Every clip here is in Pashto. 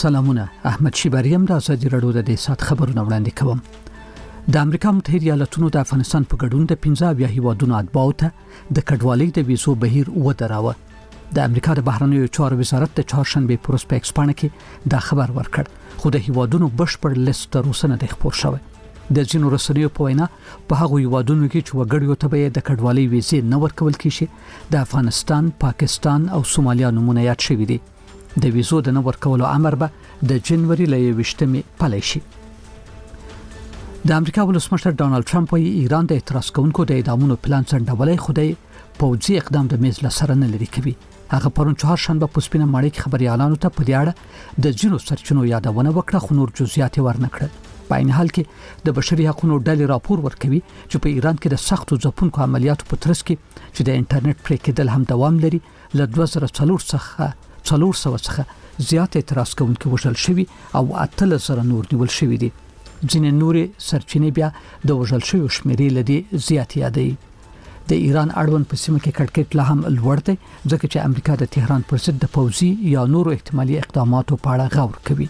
سلامونه. احمد شیباریم د ازادي رادیو د سات خبرونه وړاندې کوم. د امریکا متحده ایالاتونو د افغانستان په ګډون د 15 هیوادونو اتباعو ته د کډوالۍ د ویزو بهیر ودراوه. د امریکا د بهرنیو چارو وزارت د چهارشنبه پروسپیکس پاڼه کې دا خبر ورکړ، خو د هیوادونو بشپړ لیست تر اوسه نه دی خپور شوی. د ځینو رسنیو په وینا په هغه هیوادونو کې چې وګړیو ته به د کډوالۍ ویزې نه ورکول کیږي د افغانستان، پاکستان او سومالیا نمونه یاد شوی دي. د ویزو د نور کولو امر به د جنوري ل 28 پلی شي. د امریکا ولسمشر ډانلډ ټرمپ وايي ایران د اعتراض کوونکو د اعدامونو پلان څنډولای خدای پوځي اقدام د میز لسره نه لري کوي. هغه پرون چهارشنبه په سپینه ماڼۍ کې خبريالانو ته په دې اړه د ځینو سرچینو یادونه وکړه، خو نور جزئیات ورنکړل. په عین حال کې د بشري حقوقو ډلې راپور ورکوي چې په ایران کې د سختو ځپونکو عملیاتو په ترڅ کې چې د انټرنیټ پرې کېدل هم دوام لري، ل 2004 څخه 400 زیات اعتراض کوونکي وژل شوي او 8000 نور نیول شوي دي. ځینې نورې سرچینې بیا د وژل شویو شمیرې لدی زیات یادوي. د ایران اړوند په سیمه کې کړکېټ لا هم لوړ دی، ځکه چې امریکا د تهران پر ضد د پوځي یا نورو احتمالي اقداماتو په اړه غور کوي.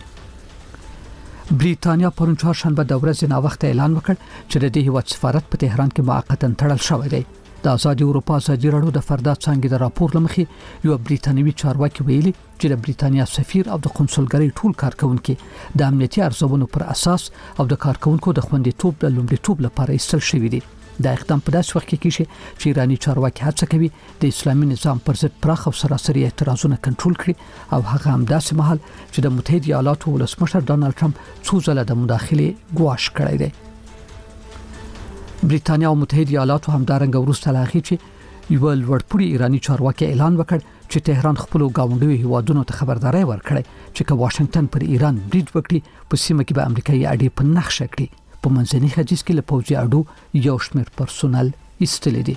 بریتانیا پرون چهارشنبه د ورځې نا وخت اعلان وکړ چې د دې هیواد سفارت په تهران کې موقتا تړل شوی دی. د آزادي اروپا ازادي رادیو د فردا څنګه د راپور لمخې یو بریتانوي چارواکي ویلي چې د بریتانیا سفیر او د قونسلګرۍ ټول کارکونکو د امنیتي ارزونو پر اساس او د کارکونکو د خوندیتوب د لومړیتوب لپاره ایستل شوی دی. د اقدام په داسې وخت کې کیږي چې ایرانی چارواکي هڅه کوي د اسلامي نظام پر ضد پراخ او سراسري اعتراضونه کنټرول کړي، او هغه هم داسې مهال چې د متحده ایالاتو ولسمشر ډانلډ ټرمپ څو ځله د مداخله ګواښ کړی دی. بریتانیا او متحده ایالاتو همدارنګه وروسته لاغي چې یو لوړپوړي ایرانی چارواکي اعلان وکړ چې تهران خپل گاونډي هیوادونو ته خبرداري ورکړي چې که واشنگټن پر ایران برید وکړي په سیمه کې به امریکایي اډې په نقشه کړي. په منځني ختیځ کې له پوځي اډو یو شمېر پرسونل ایستل دي.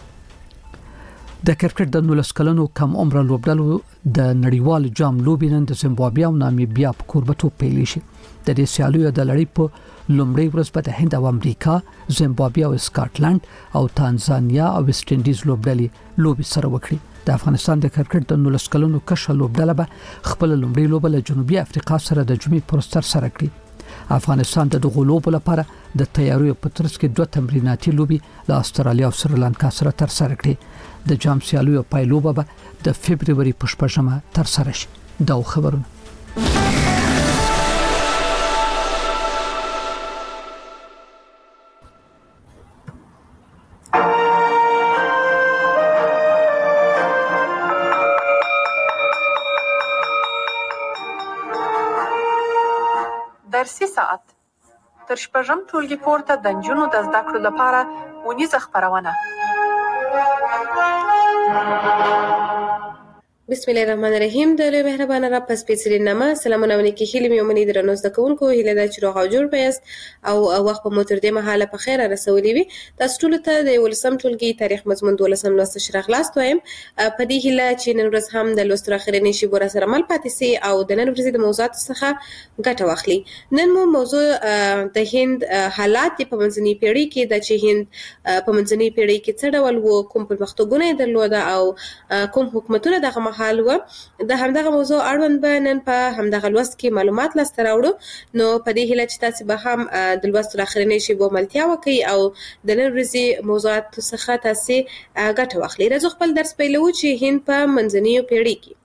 د کرکټ د 19 کلنو کم عمر لوبډلو د نړیوال جام لوبې نن د زیمبابوې او نامیبیا په کوربتو پیل شي. د دې سیالیو د لړۍ په لومړۍ ورځ به د هند او امریکا، زیمبابوې او اسکاټلند او تانزانیا او ویسټ انډیز لوبډلې لوبې سره وکړي. د افغانستان د کرکټ د 19 کلنو کشر لوبډله به خپل لومړۍ لوبه له جنوبي افریقا سره د جمعې پرستر سره کړي. افغانستان د دغه لوبو لپاره د تیاریو په ترڅ کې 2 تمریناتي لوبې له استرالیا او سریلانکا سره تر سره کړي. د جام سیالیو پایلوبه به د فبرवरी په شپږمه تر سره شي. دا خبرونه درسي ساعت تر شپږم ټولګي پورته د نجونو د زده کړو لپاره ونیزه خپرونه. بسم الله الرحمن الرحیم. د لوی مهربان رب په سپیڅلي نامه سلامونه ونکي هیله مې ومني درنو زده کوونکو، هیله ده چې روغ او جوړ پیاست او وخت په موتر دې مهاله په خیر رسولي وي. تاسو ټول ته د ولسم ټولګي تاریخ مضمون 12 لوست شرح خلاص وایم. په دې هیله چې نن ورځ هم د لوست اخرنی شی بور سره مل پاتې سي او د نن ورځې د موضوعات څخه ګټه واخلي. نن مو موضوع د هند حالات په منځنۍ پیړۍ کې د چې هند په منځنۍ پیړۍ کې څه ډول وو، کوم پرمختګونه درلوده او کوم حکومتونه دغه حال و. د همدغه موضوع اړوند به نن په همدغه لوست کې معلومات لاسته راوړو. نو په دې هیله چې تاسو به هم د لوست اخرنی شی به ملتیا وکړي او د نن ورځې موضوعات څخه تاسو ګټه واخلئ. راځو خپل درس پیلو چې هند په منځنۍ پیړۍ کې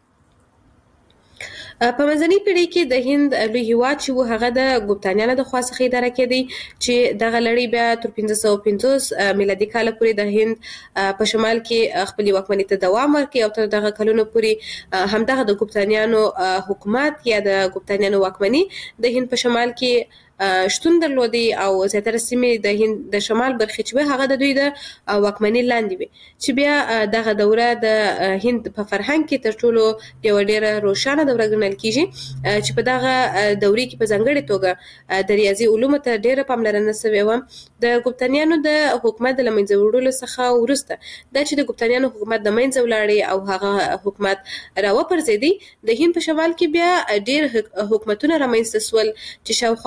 په منځنۍ پیړۍ کې د هند لوی هیواد چې و هغه د ګوپتانیانو د خوا څخه اداره کېدی، چې دغه لړۍ بیا تر 1550 میلادي کال پورې د هند په شمال کې خپل واکمنۍ ته دوام ورکړي او تر دغه کلونو پورې همدغه د ګوپتانیانو حکومت یا د ګوپتانیانو واکمنۍ د هند په شمال کې شتون درلودي او زیاتره سیمې د هند د شمال برخې چې هغه د دوی د واکمنۍ لاندې وي، چې بیا دغه دوره د هند په فرهنګ کې تر ټولو یو ډېره روښانه دوره ګڼل کیږي، چې په دغه دورې کې په ځانګړې توګه د ریاضي علومو ته ډېره پاملرنه شوې وه. د ګوپتانیانو د حکومت د لمنځه وړلو څخه وروسته دا چې د ګوپتانیانو حکومت د منځه ولاړې او هغه حکومت راوپرځېدی، د هند په شمال کې بیا ډېر حکومتونه رامنځته شول چې شاوخوا تقریبا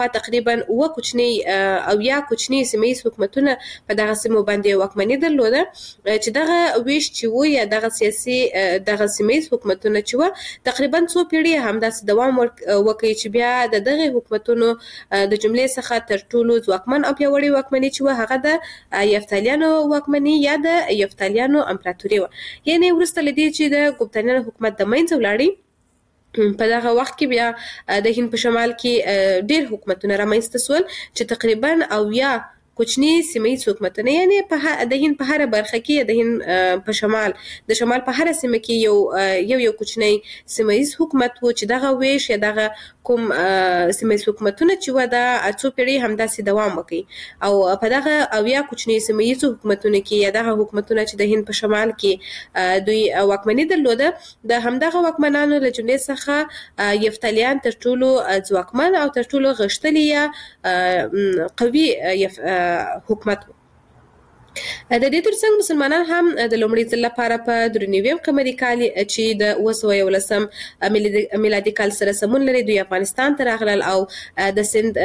تقریبا 9 کوچني او یا کوچني سیمه حکومتونه په دغه سیمو باندې واکمني درلوده چې دغه ویش چې و یا دغه سیاسي دغه سیمه حکومتونه چې و تقریبا څو پیړۍ همداسې دوام وکړي چې بیا دغه حکومتونو د جملې څخه تر ټولو ځواکمن او پیاوړی واکمني چې و هغه د یفتالیانو واکمني یا د یفتالیانو امپراتوري و. یعنی ورسته لدی چې د ګوپتانیانو حکومت د منځ ولاړی په دغه وخت کې بیا د هند په شمال کې ډېر حکومتونه رامنځته شول چې تقریبا او یا کوچني سیمه حکومتونه یعنی په د هند په هر برخه کې د هند په شمال د شمال په هر سیمه کې یو کوچني سیمه حکومت و چې دغه ویش یا دغه کوم سیمه حکومتونه چې و د څو پیړۍ همداسې دوام وکړي او په دغه او یا کوچني سیمه حکومتونه کې یا دغه حکومتونه چې د هند په شمال کې دوی واکمني درلوده د همدغه واکمنانو له جملې څخه یفتالیان تر ټولو ځواکمن او تر ټولو غښتلي یا قوي حکومت و. د دې ترڅنګ مسلمانان هم د لومړي ځل لپاره په درنویم قمري کال چې د 911 میلادي کال سره سمون لري دوی افغانستان ته راغلل او د سند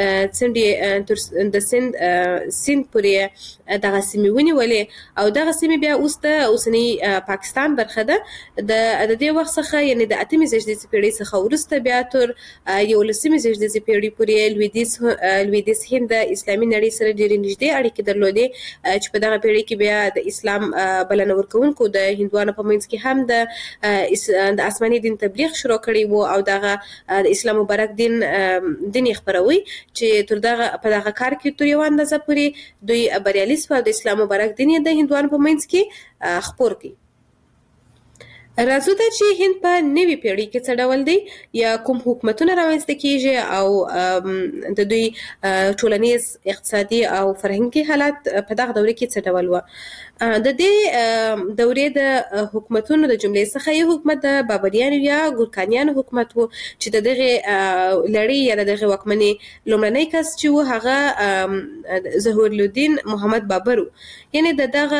پورې دغه سیمې ونیولې او دغه سیمې بیا اوس د اوسنی پاکستان برخه ده. د دې وخت څخه یعنی د 8مې زیږدیزې پیړۍ څخه وروسته بیا تر 11مې زیږدیزې پیړۍ پورې لویدیځ هند د اسلامي نړۍ سره ډېرې نږدې اړیکې درلودې چې په دغه پیړۍ کې بیا د اسلام بلنه ورکوونکو د هندوانو په منځ کې هم د آسماني دین تبلیغ شروع کړی وو او دغه د اسلام مبارک دین یې خپروي چې تر دغه په دغه کار کې تر یو اندازه پورې دوی بریالي شول د اسلام مبارک دین یې د هندوانو په منځ کې خپور کړي. راځو ته چې هند په نوي پیړۍ کې څه ډول دی یا کوم حکومتونه رامنځته کیږي او د دوی ټولنیز اقتصادي او فرهنګي حالات په دغه دوره کې څه ډول و. د دې دورې د حکومتونو د جملې څخه یو حکومت د بابریانو یا ګورکانیانو حکومت و چې د دغه لړۍ یا د دغه واکمنۍ لومړنی کس چې و هغه ظهور الدین محمد بابر یعنی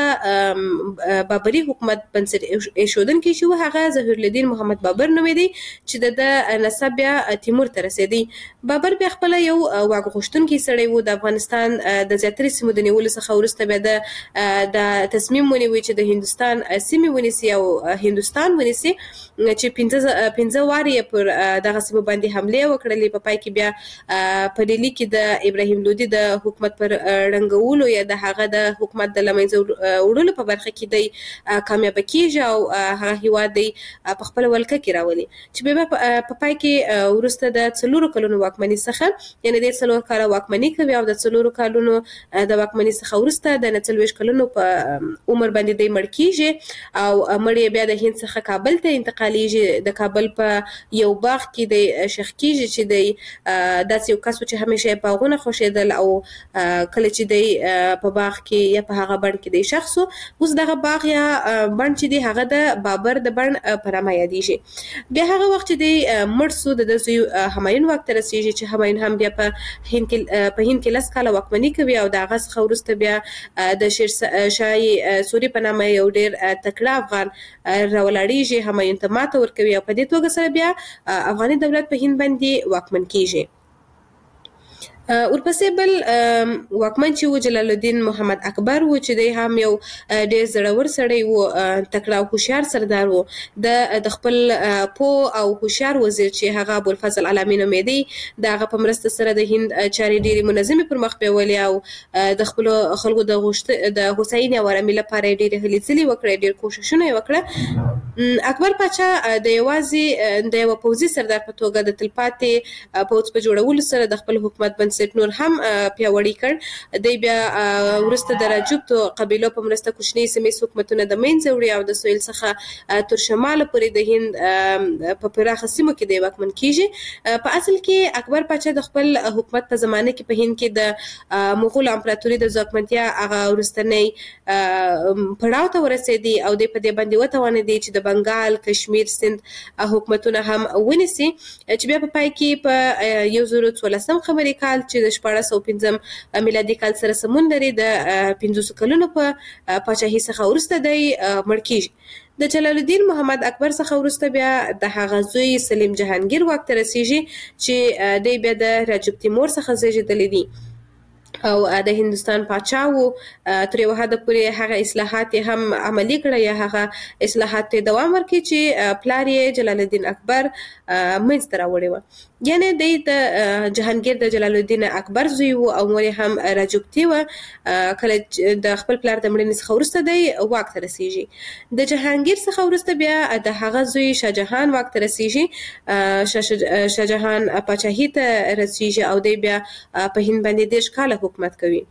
دغه بابری حکومت بنسټ ایښودونکی چې و هغه ظهور الدین محمد بابر نومیدي چې د نسب بیا تیمور ته رسیدي. بابر بیا خپل یو واک غوښتونکی سړی و د افغانستان د زیاترې سیمو د نیولو څخه وروسته بیا د تصمیم ونیوي چې د هندوستان سیمې ونیسي او هندوستان ونیسي چې 15 واري پر دغه سیمو باندې حمله وکړلې. په پای کې بیا په ډیلی کې د ابراهیم لودي د حکومت پر رنګولو یا د هغه د حکومت د لمنځه وړلو په برخه کې د کامیاب کیږي او هغه هیواد دی په خپل ولکه کې راولي چې بیا په پای کې ورسته د 4 کلونو واکمنۍ څخه یعنی د 4 کال واکمنۍ کوي او د 4 کلونو د واکمنۍ څخه ورسته د 40 کلونو په عمر باندې د مړ کیږي او مړ بیا د هند څخه کابل ته انتقالیږي. د کابل په یو باغ کې د شیخ کیږي چې د داسې یو کس چې همیشه په غونه خوشیدل او کله چې د په باغ کې یا په هغه بڼ کې د شخص اوس دغه باغ یا بڼ چې دی هغه د بابر د بڼ په نامه یادېږي. بیا هغه وخت چې د مړ سو د زوی همایون وخت رسیږي چې همایون هم بیا په هند کې 10 کاله واکمنۍ کوي او د هغه څخه وروسته بیا د شیر شاه سوري په نامه یو ډېر تکړه افغان راولاړیږي همایون ته ماته ورکوي او په دې توګه سره بیا افغاني دولت په هند باندې واکمن کیږي. ورپسې بل واکمن چې و جلال الدین محمد اکبر و چې دی هم یو ډېر زړور سړی و تکړه او هوښیار سردار و د خپل پوه او هوښیار وزیر چې هغه ابوالفضل علامي نومیدی د هغه په مرسته سره د هند چارې ډېرې منظمې پر مخ بیولې او د خپلو خلکو د هوساینې او ارامۍ لپاره یې ډېرې هلې ځلې وکړې ډېر کوښښونه یې وکړه. اکبر پاچا د یوازې د یوه پوځي سردار په توګه د تلپاتې پوځ په جوړولو سره د خپل حکومت بنسټ نور هم پیاوړی کړ. دی بیا وروسته د راجپوت قبیلو په مرسته کوچني سیمې حکومتونه د منځه وړي او د سویل څخه تر شمال پورې د هند په پراخه سیمو کې د واکمن کیږي. په اصل کې اکبر پاچا د خپل حکومت په زمانه کې په هند کې د مغول امپراتوري د ځواکمنتیا هغه وروستنی پړاو ته ورسېدي او د په دې باندې وتوانېدي چې د بنګال کشمیر سند حکومتونه هم ونیسي چې بیا په پای کې په 2014 قمري کال چې د 1415 میلادي کال سره سمون لري د 500 کلونو په پاچاهۍ څخه وروسته دی مړ کیږي. د جلال الدین محمد اکبر څخه وروسته بیا د هغه زوی سلیم جهانگیر واک ته رسیږي چې دی بیا د رجب تیمور څخه زیږیدلی دی او د هندستان پاچا وو. تر یو حده پورې هغه اصلاحات هم عملی کړه یا هغه اصلاحات ته دوام ورکړي چې پلار یې جلال الدین اکبر منځته راوړی و. یعنی د جهانگیر د جلال الدین اکبر زوی وو او مور هم رجبتی و. کله د خپل پلار د مړینې څخه وروسته دی واک ته رسیږي. د جهانگیر څخه وروسته بیا د هغه زوی شاه جهان واک ته رسیږي. شاه جهان پاچاهي ته رسیږي او دی بیا په هند باندې 10 کاله حکومت کوي.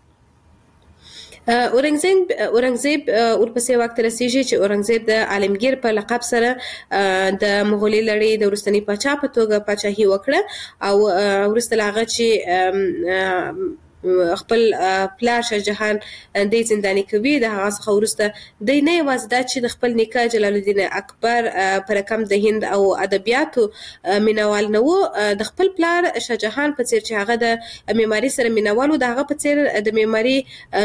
اورنګزیب ورپسې وخت رسیږي چې اورنګزیب د عالمگیر په لقب سره د مغولي لړۍ د وروستني پاچا په توګه پاچاهي وکړه او وروسته له هغه چې خپل پلار شاه جهان د زنداني کوي د هغه څخه وروسته د نه یوازې دا چې د خپل نیکه جلال الدین اکبر پر رقم د هند او ادبیاتو مینوال نه وو، د خپل پلار شاه جهان په څیر چې هغه د معماري سره مینوال وو د هغه په څیر د معماري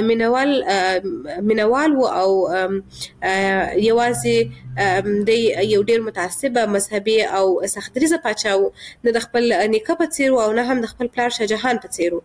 مینوال وو او یوازې د یو ډیر متعصب مذهبي او سختدریزه پاچا وو، نه د خپل نیکه په څیر او نه هم د خپل پلار شاه جهان په څیر.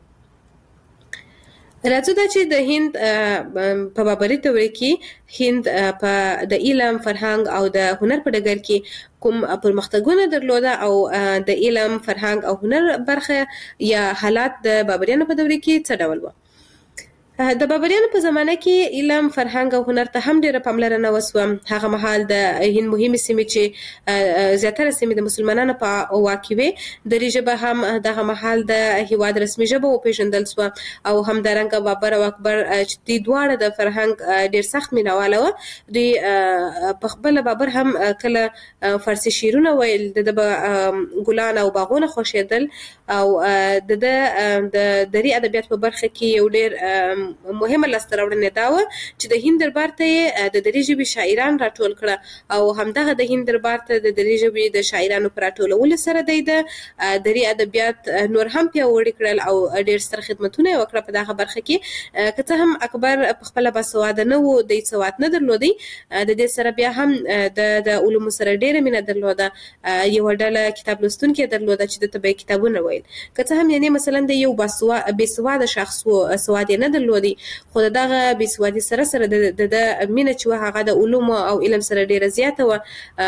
راځو دا چې د هند په بابري دورې کې هند په د علم، فرهنګ او د هنر په ډګر کې کوم پرمختګونه درلوده او د علم، فرهنګ او هنر برخه یا حالات د بابریانو په دورې کې څه ډول وو. د بابریانو په زمانه کې علم، فرهنګ او هنر ته هم ډیره پاملرنه وسوه. هغه مهال د هند مهمه سیمې چې زیاتره سیمې د مسلمانانو په واک کې وې، دري ژبه هم دغه مهال د هیواد رسمي ژبه وپېژندل سوه او همدارنګه بابر او اکبر چې دوی دواړه د فرهنګ ډیر سخت مینواله وه. دوی په خپل بابر هم کله فارسي شعرونه ویل، د ګلان او باغونه خوښېدل او د دري ادبیات په برخه کې یو ډیر مهمه لاسته راوړنه دا و چې د هند دربار ته د دري ژبې شاعران راټول کړه او همدغه د هند دربار ته د دري ژبې د شاعرانو پر راټولولو سره د دري ادبیات نور هم پیاوړي کړل او ډیر ستر خدمتونه یې وکړه په دغه برخه کې. که څه هم اکبر په خپل باسواده نه و، د سواد نه درلودي، د دې سره بیا هم د علومو سره ډیره مینه درلوده. یو ډله کتاب لوستونکي درلوده چې د طبي کتابونه ویل. که څه هم یعنی مثلا د یو باسواده شخص و سواد نه درلودي، خو دغه بېسوادي سره سره د مینه چې هغه د علومو او علم سره ډیره زیاته و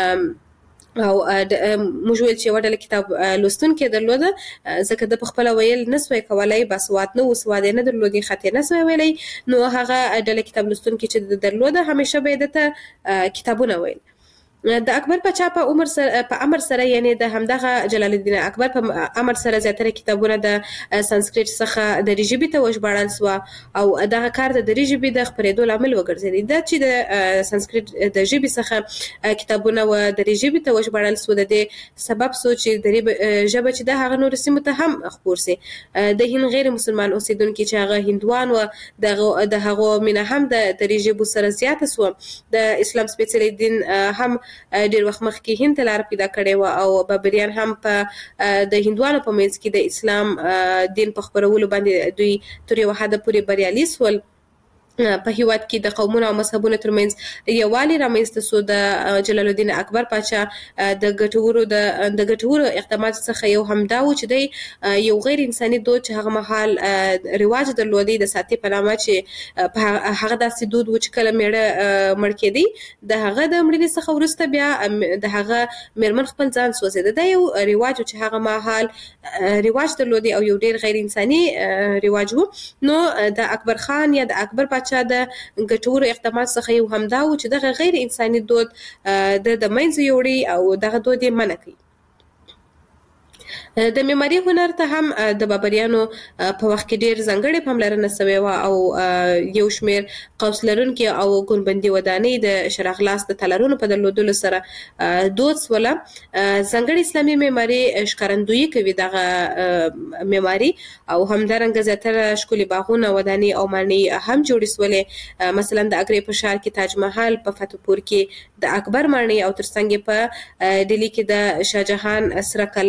او موږ ویل چې یوه ډله کتاب لوستونکي درلوده، ځکه د په خپله ویل نه سوی کولی، باسواد نه و، سواد یې نه درلودي، خط یې نه سوی ویلی، نو هغه ډله کتاب لوستونکي چې درلوده همیشه به یې دته کتابونه ویل. د اکبر پاچا په امر سره یعنی د همدغه جلال الدین اکبر په امر سره زیاتره کتابونه د سانسکریت څخه د ژبې ته وژباړل سوه او دغه کار د ژبې د خپرېدو لامل وګرځېدی. دا چې د سانسکریت د ژبې څخه کتابونه و د ژبې ته وژباړل سو، د دې سبب سو چې د ژبه چې د هغه نور سیمو ته هم خپور سي. د هند غیر مسلمان اوسیدونکي چې هغه هندوان و د هغو مینه هم د ژبو سره زیاته سو. د اسلام سپېڅلی دین هم ډیر وخت مخکې هند ته لار پیدا کړې وه او بابریان هم په د هندوانو په منځ کې د اسلام دین په خپرولو باندې دوی تر یوه حده پورې بریالي سول. په هیواد کې د قومونو او مذهبونو ترمنځ یووالی رامنځته سو. د جلال الدین اکبر پاچا د ګټورو اقداماتو څخه یو هم دا و چې دی یو غیر انساني دود چې هغه مهال رواج درلودی د ساتي په نامه، چې هغه داسې دود و چې کله میړه مړ کېدی د هغه د مړینې څخه وروسته بیا د هغه میرمن خپل ځان سوځېده. دا یو رواج و چې هغه مهال رواج درلودی او یو ډیر غیر انساني رواج و. نو د اکبر خان یا د اکبر پاچا د ګټورو اقدامات څخه یو همدا و چې دغه غیر انساني دود د منځه یوړي او دغه دود یې منع کړي. د معماري هنر ته هم د بابریانو په وخت کې ډیر ځانګړې پاملرنه سوې وه او یو شمېر قوس لرونکي او ګنبندي ودانۍ د شراغلاس د تالارونو په درلودلو سره دود سوله. ځانګړې اسلامي معماري ښکارندویي کوي دغه معماري او همدارنګه زیاتره ښکلي باغونه، ودانۍ او ماڼۍ هم جوړې سولې. مثلا د اګرې په ښار کې تاج محل، په فتح پور کې د اکبر ماڼۍ او ترڅنګ په ډیلي کې د شاه جهان سره کلا او د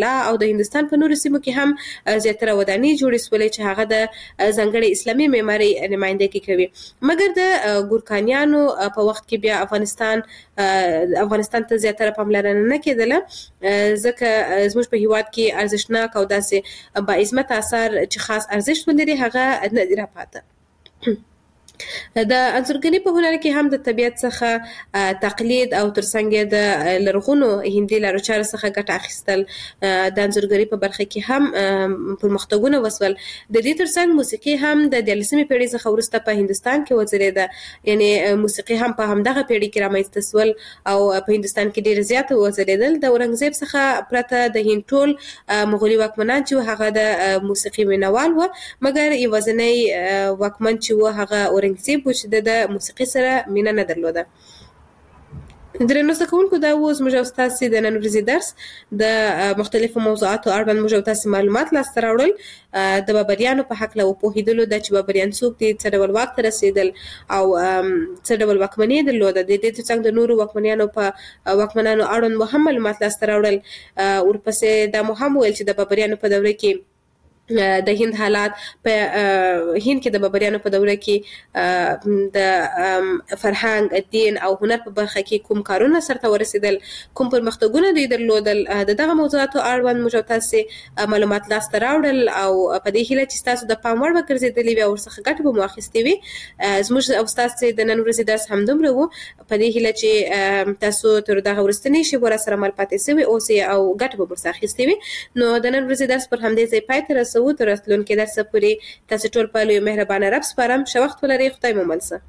د هندستان په نورو سیمو کې هم زیاتره ودانۍ جوړې سولې چې هغه د ځانګړي اسلامي معماري نمائندګي کوي. مګر د ګورکانیانو په وخت کې بیا افغانستان ته زیاتره پاملرنه نه کېدله، ځکه زموږ په هیواد کې ارزښتناک او داسې با عظمت آثار چې خاص ارزښت ولري هغه نه دي راپاته. د انځورګرۍ په هنر کې هم د طبیعت څخه تقلید او ترڅنګ د لرغونو هندي لارو چارو څخه ګټه اخیستل د انځورګرۍ په برخه کې هم پرمختګونه وسول. د دې ترڅنګ موسیقي هم د 13مې پیړۍ څخه وروسته په هندستان کې وځلېده، یعنی موسیقي هم په همدغه پیړۍ کې رامنځته سول او په هندستان کې ډېر زیات وځلېدل. د اورنګزیب څخه پرته د هند ټول مغولي واکمنان چې هغه د موسیقي مینوال و، مګر یوازینی واکمن چې و هغه اورنګزیب و چې د موسیقي سره مینه نه درلوده. درنو زده کوونکو، دا و زموږ او ستاسې د نن ورځې درس د مختلفو موضوعاتو اړوند موږ او تاسې معلومات لاسته راوړل، د بابریانو په هکله وپوهېدلو ده چې بابریان څوک دي، څه ډول واک ته رسېدل او څه ډول واکمني یې درلوده. د دې ترڅنګ د نورو واکمنانو اړوند مو هم معلومات لاسته راوړل. ورپسې دا مو هم ویل چې د بابریانو په دوره کې د هند حالات په هند کې د بابریانو په دوره کې د فرهنګ، دین او هنر په برخه کې کوم کارونه سرته ورسېدل، کوم پرمختګونه دوی درلودل. د دغه موضوعاتو اړوند موږ تاسې معلومات لاسته راوړل او په دې هیله چې تاسو د پام وړ وګرځېدلې وي او ورڅخه ګټه به مو اخیستې وي. زموږ او ستاسې د نن ورځې درس همدومره و، په دې هیله چې تاسو تر دغه وروستنۍ شېبو راسره مل پاتې سوي اوسئ او ګټه به ورڅخه اخیستې وي. نو د نن ورځې درس پر همدې ځای پای ته تر راتلونکي درس پورې تاسو ټول په لوی مهربانه رب سپارم. ښه وخت ولرئ. خدای مو مل شه.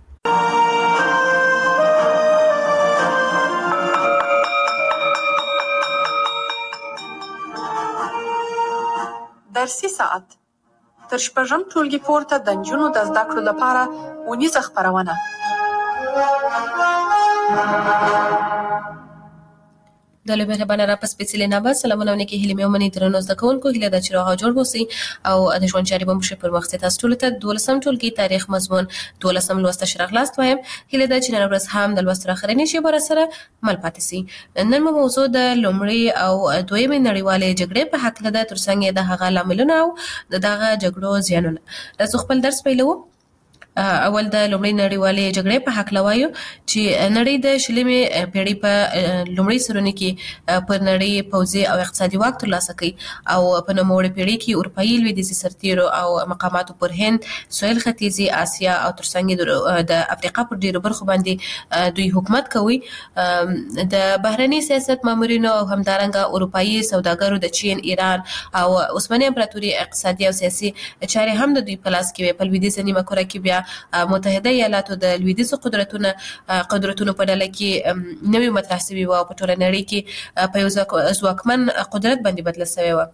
درسي ساعت تر شپږم ټولګي پورته د نجونو د زده کړو لپاره اونیزه خپرونه. د لوی مهربانه رب په سپېڅلي نامه سلامونه ونکي هیلې مې ومنئ. درنو زده کوونکو، هیله ده چې روغ او جوړ اوسئ او د ژوند چارې به مو ښې پر مخ ځي. تاسو ټولو ته 12م ټولګي تاریخ مضمون 12م لوست ته ښه راغلاست وایم. هیله ده چې نن ورځ هم د لوست تر اخرنۍ شېبو راسره مل پاتې سئ. نن مو موضوع د لومړۍ او دویمې نړیوالې جګړې په هکله ده، ترڅنګ یې د هغه لاملونه او د دغه جګړو زیانونه. راځو خپل درس پیلوو. اول د لومړۍ نړیوالې جګړې په هکله وایو چې نړۍ د 20مې پیړۍ په لومړۍ سرونو کې پر نړۍ پوځي او اقتصادي واک ترلاسه کوي او په نوموړې پیړۍ کې اروپایي لویدیځي سرتیرو او مقاماتو پر هند، سویل ختیځي اسیا او ترڅنګ د افریقا پر ډیرو برخو باندې دوی حکومت کوي. د بهرني سیاست مامورینو او همدارنګه اروپایي سوداګرو د چین، ایران او عثماني امپراتوري اقتصادي او سیاسي چارې هم د دوی په لاس کې وي. په لویدیځه نیمه کره کې بیا متحده ایالاتو د لویدیځو قدرتونو په ډله کې نوی مطرح شوي وو او په ټوله نړۍ کې په یو ځواکمن قدرت باندې بدله شوی وه.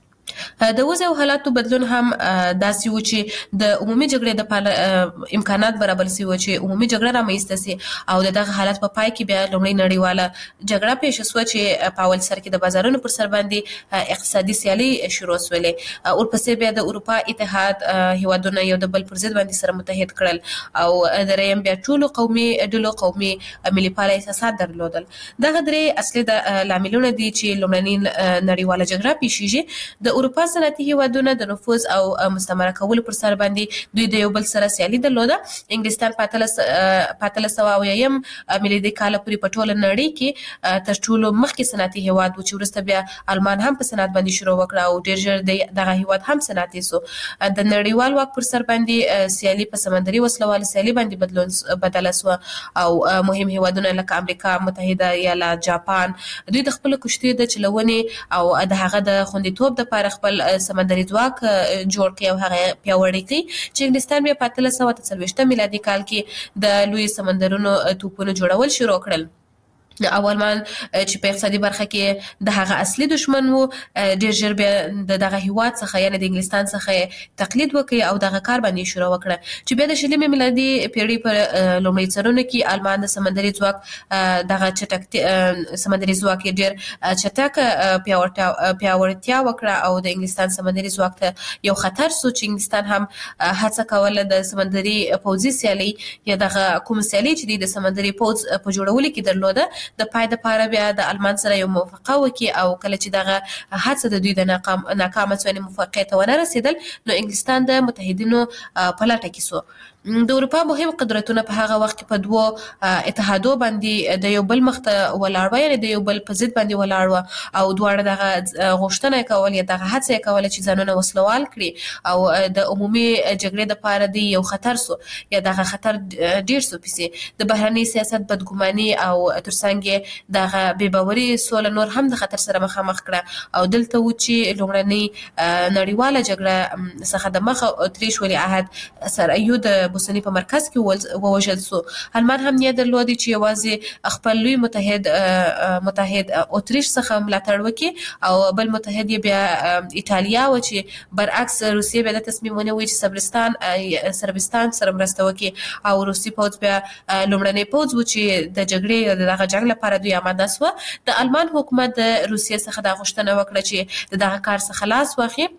د وضع او حالاتو بدلون هم داسې و چې د عمومي جګړې د امکانات برابر شوي و چې عمومي جګړه رامنځته سي او د دغه حالت په پای کې بیا لومړۍ نړیواله جګړه پیښه شوه چې په اول سر کې د بازارونو پر سر باندې اقتصادي سیالي شروع شولې. ورپسې بیا د اروپا اتحاد هیوادونه یو د بل پر ضد باندې سره متحد کړل او دریم بیا ټولو قومي ډلو قومي ملي پاله احساسات درلودل. دغه درې اصلي د لاملونه دي چې لومړنۍ نړیواله جګړه پیښیږي. د اروپا صنعتي هیوادونه د نفوذ او مستعمره کولو پر سر باندې دوی د یو بل سره سیالي درلوده. انګلستان په 1800 میلادي کال پورې په ټوله نړۍ کې تر ټولو مخکې صنعتي هیواد و چې وروسته بیا آلمان هم په صنعت باندې شروع وکړه او ډېر ژر دغه هیواد هم صنعتي سو. د نړیوال واک پر سر باندې سیالي په سمندري وسلوال سیالي باندې بدله سو او مهم هیوادونه لکه امریکا متحده ایالات، جاپان دوی د خپل کشتیو د چلونې او د هغه د خوندیتوب لپاره خپل سمندري ځواک جوړ کړي او هغه پیاوړی کړي چې انګلستان بیا په 1840 میلادي کال کې د لوی سمندرونو توپونو جوړول شروع کړل. آلمان چې په اقتصادي برخه کې د هغه اصلي دشمن وو ډېر ژر بیا دغه هیواد څخه یعنی د انګلستان څخه تقلید وکړي او دغه کار باندې شروع وکړه چې بیا د 20مې میلادي پیړۍ په لومړۍ سرونو کې آلمان د سمندري ځواک دغه چټک سمندري ځواک ډېر چټک پیاوړتیا وکړه او د انګلستان سمندري ځواک ته یو خطر سو چې انګلستان هم هڅه کوله د سمندري پوځي سیالي یا دغه کوم سیالي چې د سمندري پوځ په جوړولو کې درلوده د پای د پاره بیا د آلمان سره یو موافقه وکړي او کله چې دغه هڅه د دوی د ناکامه شوې موافقه ته ونه رسیدل نو انګلستان د متحدینو په لټه کې سو. د اروپا مهم قدرتونه په هغه وخت کې په دوه اتحادو باندې د یو بل مخ ته ولاړ و، یعنې د یو بل په ضد باندې ولاړ و او دواړه دغه غوښتنه کول یا دغه هڅه کول چې ځانونه وسلوال کړي او د عمومي جګړې د پاره دی یو خطر سو یا دغه خطر ډیر سو پسې د بهرني سیاست بدګماني او ترڅنګ دغه بې باوري سول نور هم د خطر سره مخامخ کړه او دلته و چې لومړنۍ نړیواله جګړه څخه د مخ اتریش ولي عهد سر ایو د بوسنی په مرکز کې ووژل سو. آلمان هم نیت درلودي چې یوازې خپل لوی متحد اتریش څخه ملاتړ وکړي او بل متحد بیا ایتالیا و چې برعکس روسیه بیا د تصمیم ونیوي چې سربستان سره مرسته وکړي او روسي پوځ بیا لومړنی پوځ و چې د جګړې دغه جنگ لپاره دوی آماده سو. د آلمان حکومت د روسیه څخه د غوښتنه وکړه چې دغه کار څخه خلاص واخلي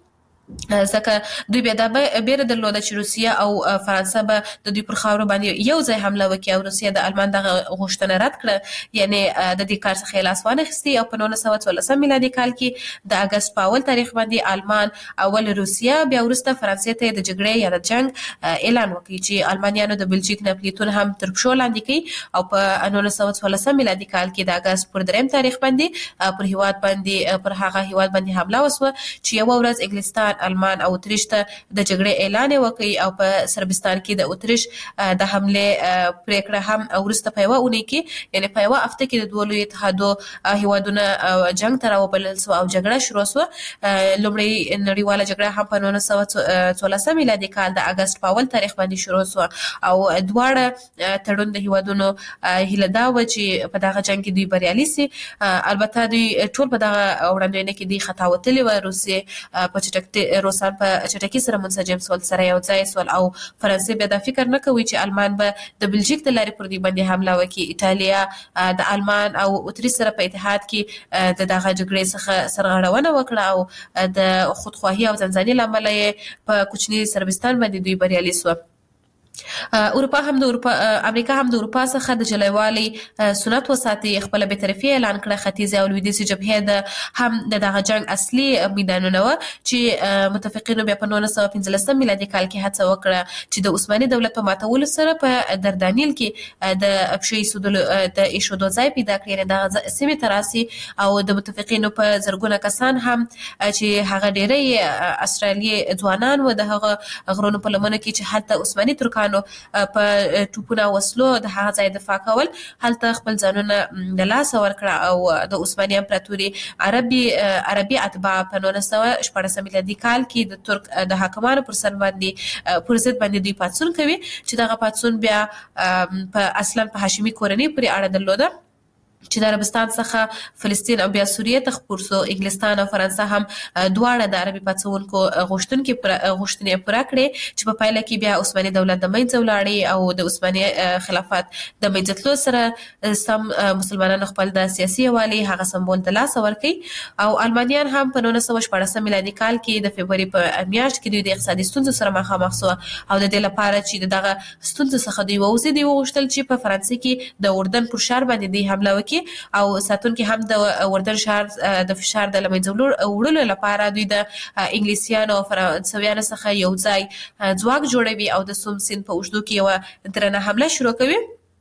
ځکه دوی بیا د بیره درلوده چې روسیه او فرانسه به د دوی پر خاور باندې یو ځای حمله وکړي او روسیه د آلمان دغه غوښتنه رد کړه، یعنی د دې کار څخه لاس وانخیستی او په 1914 میلادي کال کې د اگست په اول تاریخ باندې آلمان اول روسیه بیا وروسته فرانسې ته د جګړې یا د جنگ اعلان وکړي چې آلمانیانو د بلجیک ناپلیتون هم تر پښو لاندې کړي او په 1914 میلادي کال کې د اگست پر 3 تاریخ باندې پر هیواد باندې پر هغه هیواد باندې حمله وسوه چې یو ورځ انګلستان آلمان او اتریش ته د جګړې اعلان وکړي او په سربستان کې د اتریش د حمله پریکړه هم ورسته په یوه اونۍ کې یعنی په یوه هفته کې د دوه لوی اتحادو هیوادونو جنگ ته راوبلل سو او جګړه شروع سو. لومړی نړیواله جګړه هم په 1914 میلادي کال د اگست په اول تاریخ باندې شروع سو او دواړه تړون د هیوادونو هیله دا و چې په دغه جنگ کې دوی بریالي سي. البته دوی ټول په دغه وړاندوینه کې دی خطا وتلی و، روسان په چټکۍ سره منسجم سول سره یو ځای سول او فرانسې بیا دا فکر نه کوي چې آلمان به د بلجیک د لارې پر دوی باندې حمله وکړي. ایتالیا د آلمان او اتریش سره په اتحاد کې د دغه جګړې څخه سرغړونه وکړه او د خودخواهي او ځانځاني له امله یې په کوچني سربستان باندې دوی بریالي سو. امریکا هم د اروپا څخه د جلایوالي سنت وساتي، خپل به طرفي اعلان کړه. ختیځ او لویدیځ جبهه د هم دغه جنگ اصلي میدانونه و چې متفقینو بیا په 1915 میلادي کال کې هڅه وکړه چې د عثماني دولت په ماتولو سره په دردانیل کې د ابشي د ایشودو ځای پیدا کړي د سیمې تراسي او د متفقینو په زرګونه کسان هم چې هغه ډېری استرالیي ځوانان و د هغه غرونو په لمنه کې چې حتی عثماني ترکانو په ټوپونه وسلو د هغه ځای دفاع کول هلته خپل ځانونه د لاس ورکړه او د عثماني امپراتوري عربي اتباع په 1914 میلادي کال کې د ترک د حاکمانو پر ضد باندې دوی پاڅون کوي چې دغه پاڅون بیا په اصلا په هاشمي کورنۍ پورې اړه درلوده چې د عربستان څخه فلسطین او بیا سوریه ته خپور سو. انګلستان او فرانسه هم دواړه د عربي پاڅونکو غوښتنې پوره کړې چې په پایله کې بیا عثماني دولت د منځه ولاړې او د عثماني خلافت د منځه تلو سره سم مسلمانانو خپل د سیاسي یووالي هغه سمبول د لاسه ورکړي او آلمانیان هم په 1914 میلادي کال کې د فبروري په میاشت کې دوی د اقتصادي ستونزو سره مخامخ سو او د دې لپاره چې دغه ستونزو څخه دوی ووځي دوی وغوښتل چې په فرانسې کې د اردن پر شهر باندې دوی حمله وکړي او ساتونکي هم د اردن شهر د فشار د لمنځه وړلو لپاره دوی د انګلیسیانو او فرانسویانو څخه یو ځای ځواک جوړوي او د سوم سیند په اوږدو کې یوه درنه حمله شروع کوي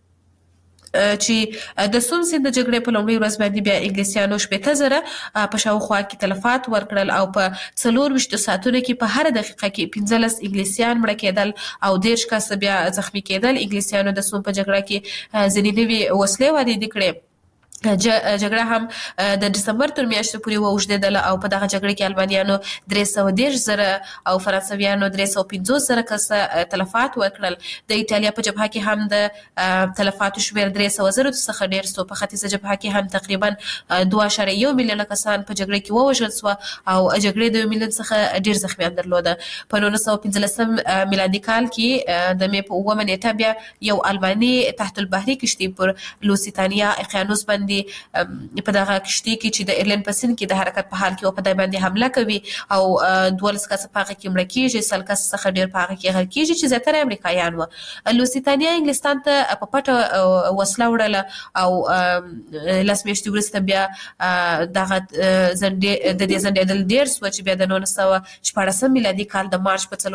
چې د سوم سیند د جګړې په لومړۍ ورځ باندې بیا انګلیسیانو 15,000 په شاوخوا کې تلفات ورکړل او په 24 ساعتونو کې په هر دقیقه کې 15 انګلیسیان مړه کېدل او 10 کس بیا زخمی کېدل. انګلیسیانو د سوم په جګړه کې ځینې نوې وسلې واردې کړې. جګړه هم د دسمبر تر میاشتې پورې واوږدېدله او په دغه جګړه کې آلمانیانو 310,000 او فرانسویانو 350,000 کسه تلفات ورکړل. د ایتالیا په جبهه کې هم د تلفاتو شمېر 300,000 څخه ډېر سو. په ختیځه جبهه کې هم تقریبا 2.1 میلیونه کسان په جګړه کې ووژل سو او جګړې د 1 میلیون څخه ډېر زخمیان درلوده. په 1915 میلادي کال کې د مې په 9 نیټه بیا یو آلماني تحت البحري کشتۍ پر لوسیتانیا اقیانوس باندې باندې په دغه کشتۍ کې چې د ایرلند په سیند کې د حرکت په حال کې او په دای باندې حمله کوي او 12 کس په هغه کې مړه کیږي، 100 کس څخه ډیر په هغه کې غل کیږي چې زیاتره امریکایان وو. لوسیتانیا انګلستان ته په پټه وسله وړله او لاس میاشتې وروسته بیا دغه د دې ځنډېدل ډیر سو چې بیا د 1914 میلادي کال د مارچ په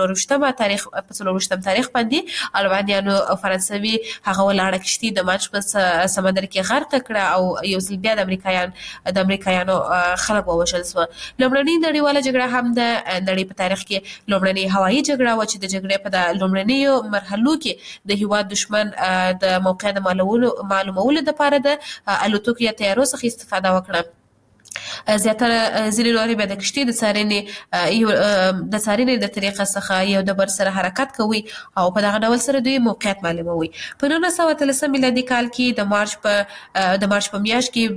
24 تاریخ باندې البانیانو او فرانسوي هغه ولاړه کشتي د مارچ په سمندر کې غرق کړه او یو ځل بیا د امریکایانو خلک ووژل شو. لومړنۍ نړیواله جګړه هم د نړۍ په تاریخ کې لومړنۍ هوایي جګړه و چې د جګړې په د لومړنیو مرحلو کې د هیواد دشمن د موقع د معلومولو لپاره د الوتکو یا طیارو څخه استفاده وکړه. زیاتره ځینې نورې بیا د کشتۍ د څارنې د طریقه څخه یو د بر سره حرکت کوي او په دغه ډول سره دوی موقعیت معلوموي. په 1913 میلادي کال کې د مارچ په میاشت کې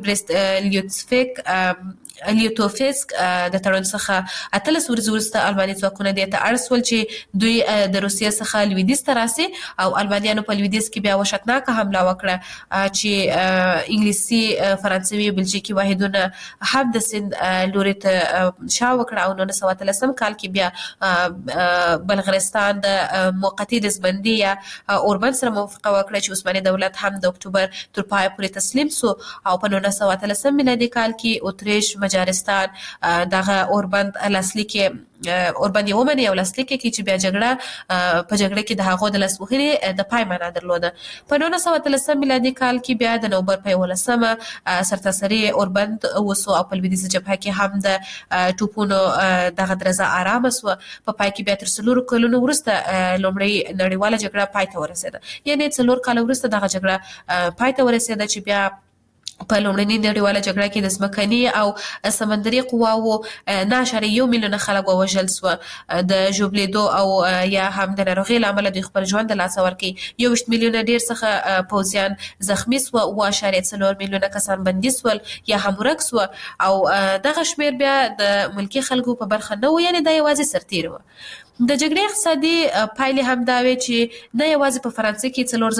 بریست لیوتوفسک د تړون څخه 18 ورځې وروسته الباني ځواکونه دې ته اړ شول چې دوی د روسیې څخه لویدیځ ته راسي او البانیانو په لویدیځ کې بیا وحشتناکه حمله وکړه چې انګلیسي، فرانسوي، بلجیکي واحدونه هم د سند لوري ته شا وکړه او 1913 کال کې بیا بلغارستان د موقتي دزبندي یا اوربند سره موافقه وکړه چې عثماني دولت هم د اکتوبر تر پای پورې تسلیم سو او په 1913 میلادي کال کې اتریش، مجارستان دغه اوربند لاسلیک اوربند یو منی او لاسلیک کې چې بیا په جګړه کې د هغو د لاسوهنې د پای معنا درلوده. په 1913 میلادي کال کې بیا د نومبر په 11 سرتاسري اوربند وسو او په لویدیځه جبهه کې هم د ټوپونو دغه درزه آرام سو. په پای کې بیا تر 4 کلونو وروسته لومړی نړیواله جګړه پای ته ورسېده، یعنی 4 کال وروسته دغه جګړه پای ته ورسېده چې بیا په لومړنۍ نړیواله جګړه کې د ځمکني او سمندري قواوو 9.1 میلیون خلک ووژل سو. د ژوبلېدو او یا هم د ناروغۍ له امله دوی خپل ژوند له لاسه ورکړي. 21 میلیونه ډیر څخه پوځیان زخمی سو، 2.4 میلیونه کسان بندي سول یا هم ورک سو او دغه شمیر بیا د ملکی خلکو په برخه نه و، یعنی د یوازې سرتیر و. د جګړې اقتصادي پایلې هم دا وي چې نه یوازې په فرانسې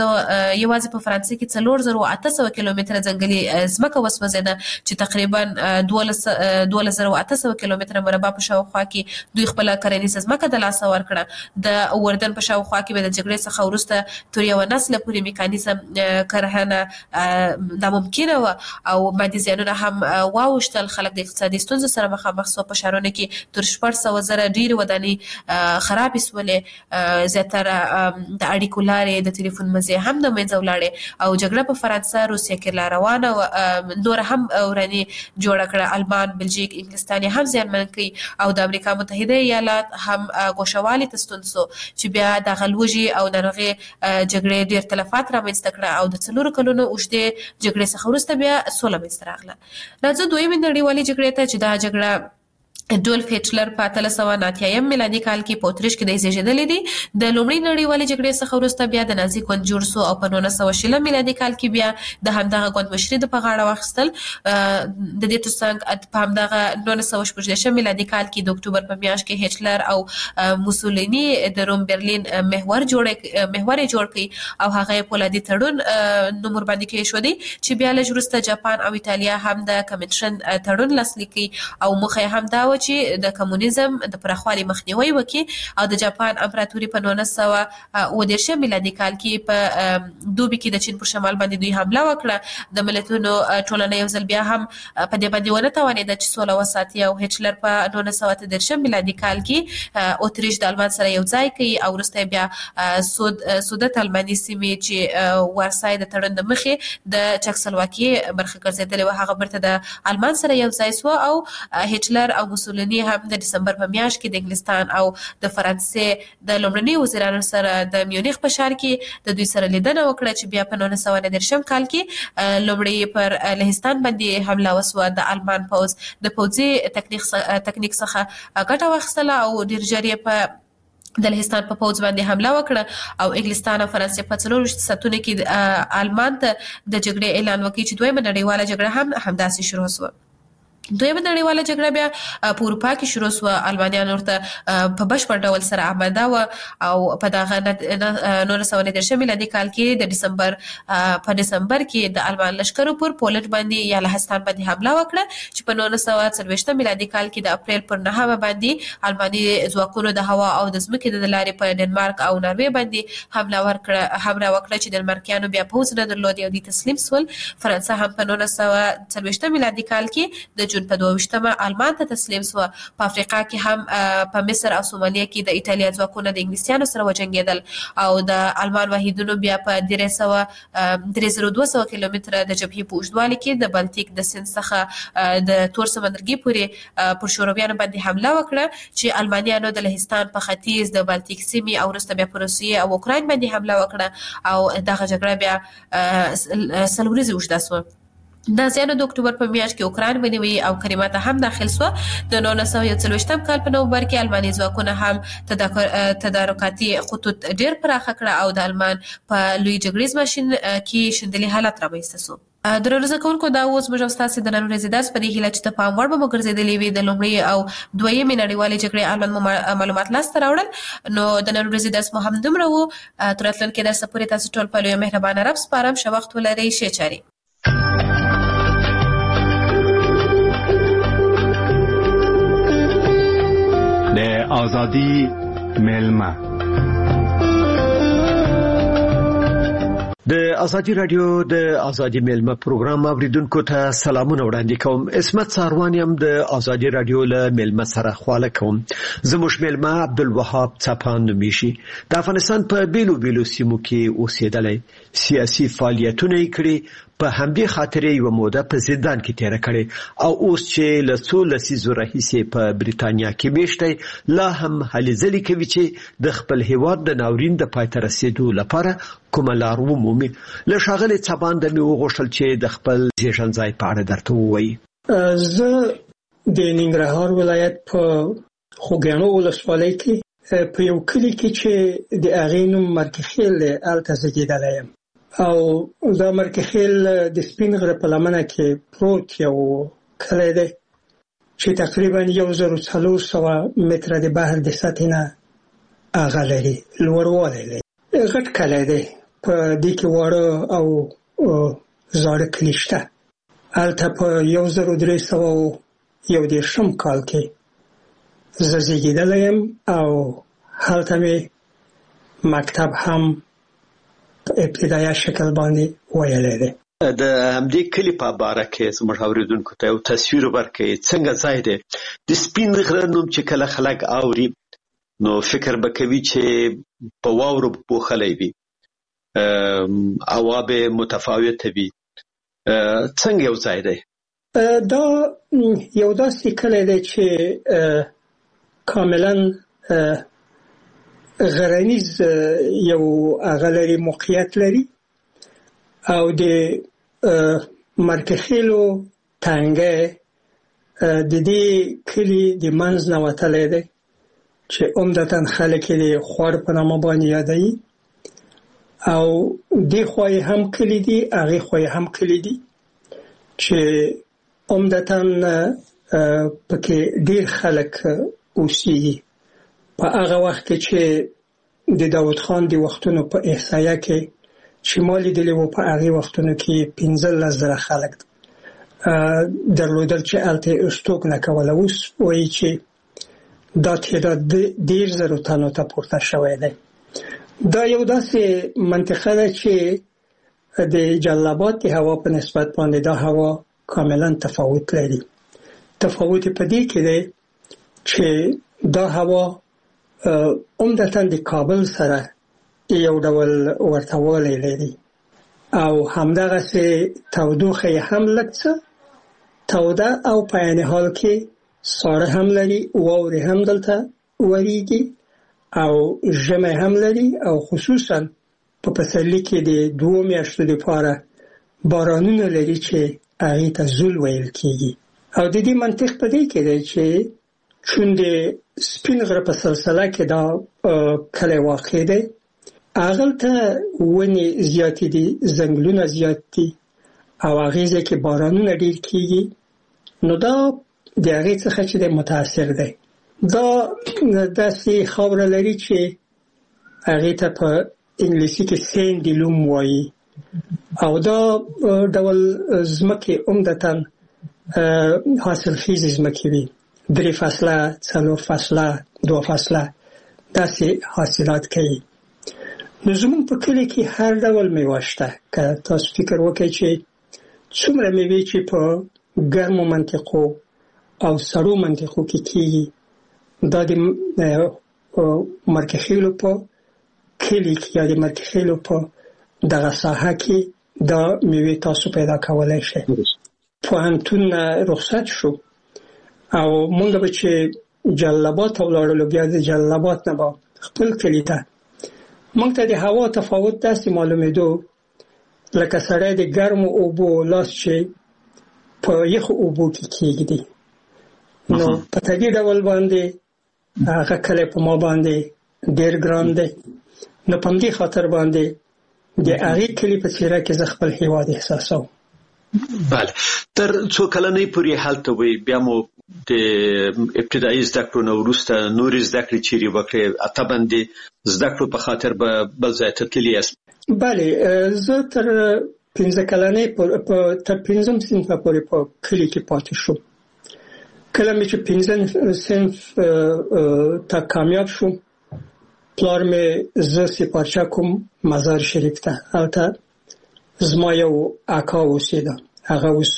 کې 4800 کیلومتره ځنګلي ځمکه وسوځېده چې تقریبا 12800 کیلومتره مربع په شاوخوا کې دوی خپل کرنیزه ځمکه د لاسه ورکړه. د وردن په شاوخوا کې د جګړې څخه وروسته تر یو نسل پورې میکانیزم کرهنه ناممکنه و او مادي زیانونه هم واوښتل. خلک د اقتصادي ستونزو سره مخامخ سو. په ښارونو کې تر 400,000 ډېرې ودانۍ خرابې سولې، زیاتره د اړیکو لارې د ټلیفون مزې هم د منځه ولاړې او جګړه په فرانسه، روسیه کې لا روانه و. نور هم وراني جوړه کړه. المان، بلجیک، انګلستان هم زیانمن کړي او د امریکا متحده ایالات هم ګوښوالي ته ستون سو چې بیا د غلوجي او ناروغي جګړې ډېر تلفات رامنځته کړه او د 4 کلونو اوږدې جګړې څخه وروسته بیا سوله منځته راغله. راځو دویمې نړیوالې جګړې ته چې دا جګړه ډولف هټلر په 1890 میلادي کال کې په اتریش کې د زیږیدلې دي. د لومړۍ نړیوالې جګړې څخه وروسته بیا د نازي ګوند جوړ سو او په 1920 میلادي کال کې بیا د همدغه ګوند مشري په غاړه واخیستل. د دې ترڅنګ په همدغه 1918 میلادي کال کې د اکتوبر په میاشت کې هټلر او موسولینی د روم برلین محور جوړ کړ او هغه پولادي تړون نومور باندې کې شو دي چې بیا له وروسته جاپان او ایتالیا هم د کمنشن تړون لاسلیک او مخه هم دا چې د کمونیزم د پراخوالي مخنیوي وکړي او د جاپان امپراتوري په 1919 میلادي کال کې په دوبي کې د چین پر شمال باندې دوی حمله وکړه. د ملتونو ټولنه یو ځل بیا هم په دې باندې ونه توانېده چې سوله وساتي او هټلر په 1913 میلادي کال کې اتریش د المان سره یو ځای کړي او وروسته بیا سودت الماني سیمې چې وارسای د تړون د مخې د چکسلواکي برخه ګرځېدلې و هغه برته د المان سره یو ځای سو او هټلر او موسولینی هم د دسمبر په میاشت کې د انګلستان او د فرانسې د لومړني وزیرانو سره د میونخ په ښار کې د دوی سره لیدنه وکړه چې بیا په 1919 کال کې لومړی پر لهستان باندې حمله وسوه. د آلمان پوځ د پوځي تکنیک څخه ګټه واخیستله او ډېر ژر یې په د لهستان په پوځ باندې حمله وکړه او انګلستان او فرانسې په 4 ساعتونو کې آلمان ته د جګړې اعلان وکړ چې دویمه نړیواله جګړه هم همداسې شروع شوه. دویمه نړیواله جګړه بیا په اروپا کې شروع شوه. المانیان ورته په بشپړ ډول سره آماده وه او په دغه 1939 میلادي کال کې د ډسمبر کې د المان لشکرو پر پولنډ باندې یا لهستان باندې حمله وکړه چې په 1940 میلادي کال کې د اپریل پر 9 باندې الماني ځواکونو د هوا او د ځمکې د لارې په ډنمارک او ناروې باندې حمله وکړه چې ډنمارکیانو بیا پوځ نه درلود او دوی تسلیم شول. فرانسه هم په 1940 میلادي کال کې د جون په 22مه آلمان ته تسلیم شو. په افریقا کې هم په مصر او سومالیا کې د ایتالیا ځواکونه د انګلیسیانو سره وجنګېدل او د آلمان وحیدونو بیا په 3200 کیلومتره د جبهې په اوږدوالي کې د بالتیک د سیند څخه د تور سمندرګي پورې پر شورویانو باندې حمله وکړه چې المانیانو د لهستان په ختیځ د بالتیک سیمې او وروسته بیا په روسیې او اوکراین باندې حمله وکړه او دغه جګړه بیا 3 ورځې اوږده شوه. نازیانو د اکتوبر په میاشت کې اوکراین ونیوي او کریمیا ته هم داخل شو. د 1941 کال په نومبر کې الماني ځواکونه هم تدارکاتي خطوط ډیر پراخه کړه او د المان په لوی جګړیز ماشین کې شندلي حالت رامنځته شو. درنو زکونکو دا اوس موږ تاسو د نن ورځې درس په دې هیله چې ته پام وړ به مګرځېدلې وي د لومړۍ او دویمې نړیوالې جګړې اړوند معلومات لاسته راوړل. نو د نن ورځې درس مو هم دومره و. تر راتلونکي درس پورې تاسو ټول په لوی مهربانه رب سپارم. ښه وخت ولرئ. ښې چارې. د آزادی ملما د ازادي رادیو د ازادي ملما پروګرام اوریدونکو ته سلامونه وړاندې کوم. اسمت ساروانیم د ازادي رادیو له ملما سره خواله کوم. زموږ ملما عبدالوهاب څپان نومیشي د افغانستان په بیلو سیمو کې اوسېدلی سیاسي فعالیتونه کړي. په همدې خاطر یو موده په زندان کې تیر کړي او اوس چې له څو لسیزو راهیسې په بریتانیا کې میشته لا هم هلې ځلې کوي چې د خپل هیواد د ناورین د پای ته رسیدو لپاره کومه لار ومومي. له ښاغلي څپان د مې وغوښتل چې د خپل زیږنځای په اړه درته ووایي. زه د ننګرهار ولایت په خوږیاڼو ولسوالۍ کې په یو کلي کې چې د هغې نوم مرکخیل دی هلته زیږېدلی یم او دا مرکخیل د سپین غره په لمنه کې پروت یو کلی دی چې تقریبا 1400 متره د بحر د سطحې نه هغه لري لوړوالی لري. غټ کلی دی. په دې کې واړه او زاړه کلي شته. هلته په 1311 کال کې زه زیږېدلی یم او هلته مې مکتب هم ابتدایي شکل باندې ویلې ده. د همدې کلی په باره کې زموږ اوریدونکو ته یو تصویر ورکړئ. څنګه ځای دی؟ د سپین غره نوم چې کله خلک اوري نو فکر به کوي چې په واورو پوښلی وي، هوا به متفاوته وي. څنګه یو ځای دی؟ دا یو داسې کلی دی چې کاملا غرنیز یو اغلری موقعیت لري او د مرکخیلو تنګه د دې کلی د منځ نه وتلی دی چې عمدتاً خلک یې خوار په نامه باندې یادوي او دې خوا یې هم کلی دي هغې خوا یې هم کلی دي چې عمدتاً پکې ډېر خلک اوسېږي. په هغه وخت کې چې د داود خان د وختونو په احصایه کې چې ما لیدلی و په هغې وختونو کې 15,000 خلک درلودل چې هلته یې استوګ نه کوله. اوس وایي چې دا تعداد 10,000 تنو ته پورته شوی دی. دا یو داسې منطقه ده چې د جلال آباد د هوا په نسبت باندې دا هوا کاملا تفاوت لري. تفاوت په دې کې دی چې دا هوا عمدتاً د کابل سره یو ډول ورتهوالی لري او همدغسې تودوخه یې هم لږ څه توده او په عین حال کې ساړه هم لري، واورې هم دلته وریږي او ژمی هم لري او خصوصاً په پسرلي کې د 2 میاشتو دپاره بارانونه لري چې هغې ته زول ویل کېږي. او د دې منطق په دې کې دی چې چون د سپین غره په سلسله کې دا کلی واقع دی، هغلته ونې زیاتې دي، ځنګلونه زیات دي او هغې ځای کې بارانونه ډېر کېږي نو دا د هغې څخه چې د متاثر دی. دا داسې خاوره لري چې هغې ته په انګلیسي کې سینډي لوم وایي او دا ډول ځمکې عمدتاً حاصلخیزې ځمکې وي، 3 فصله 4 فصله 2 فصله داسې حاصلات کوي. نو زموږ په کلي کې هر ډول میوه شته. که تاسو فکر وکړئ چې څومره میوې چې په ګرمو منطقو او سړو منطقو کې کېږي، دا د مرکخیلو په کلي کې یا د مرکخیلو په دغه ساحه کې دا میوې تاسو پیدا کولی شئ. پوهنتون رخصت شو او مونږ به چې جلال آباد ته ولاړلو، بیا د جلال آباد نه به خپل کلي ته، مونږ ته د هوا تفاوت داسې معلومېدو لکه سړی د ګرمو اوبو لاس چې په یخو اوبو کې کېږدي. نو په طبیعي ډول باندې هغه کلی په ما باندې ډېر ګران دی. نو په همدې خاطر باندې د هغې کلي په څېره کې زه خپل هېواد احساسوم. بله، تر څو کلنۍ پورې هلته وئ، بیا مو د ابتدایي زده کړو نه وروسته نورې زده کړې چیرې وکړې؟ طبعا د زده کړو په خاطر به بل ځای ته تللي یاست؟ بله، زه تر 15 کلنۍ تر 5م صنفه پورې په کلي کې پاتې شوم. کله مې چې 5م صنف ته کامیاب شوم، پلار مې زه سپارچه کوم مزار شریف ته. هلته زما یو اکا اوسېده، هغه اوس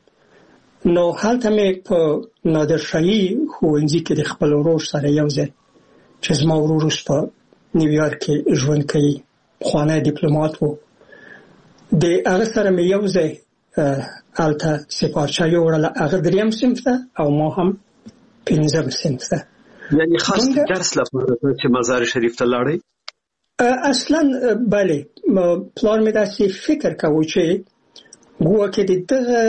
نو هلته مې په نادرشاهي ښوونځي کې د خپل ورور سره یو ځای، چې زما ورور اوس په نیویارک کې ژوند کوي، پخوانی ډیپلومات و، د هغه سره مې یو ځای هلته سپارچه یوړله. هغه 3م صنف ته او ما هم 5م صنف ته. یعنی خاص درس لپاره چې مزار شریف ته لاړئ؟ اصلا بله، پلار مې داسې فکر کوو چې ګویا د دغه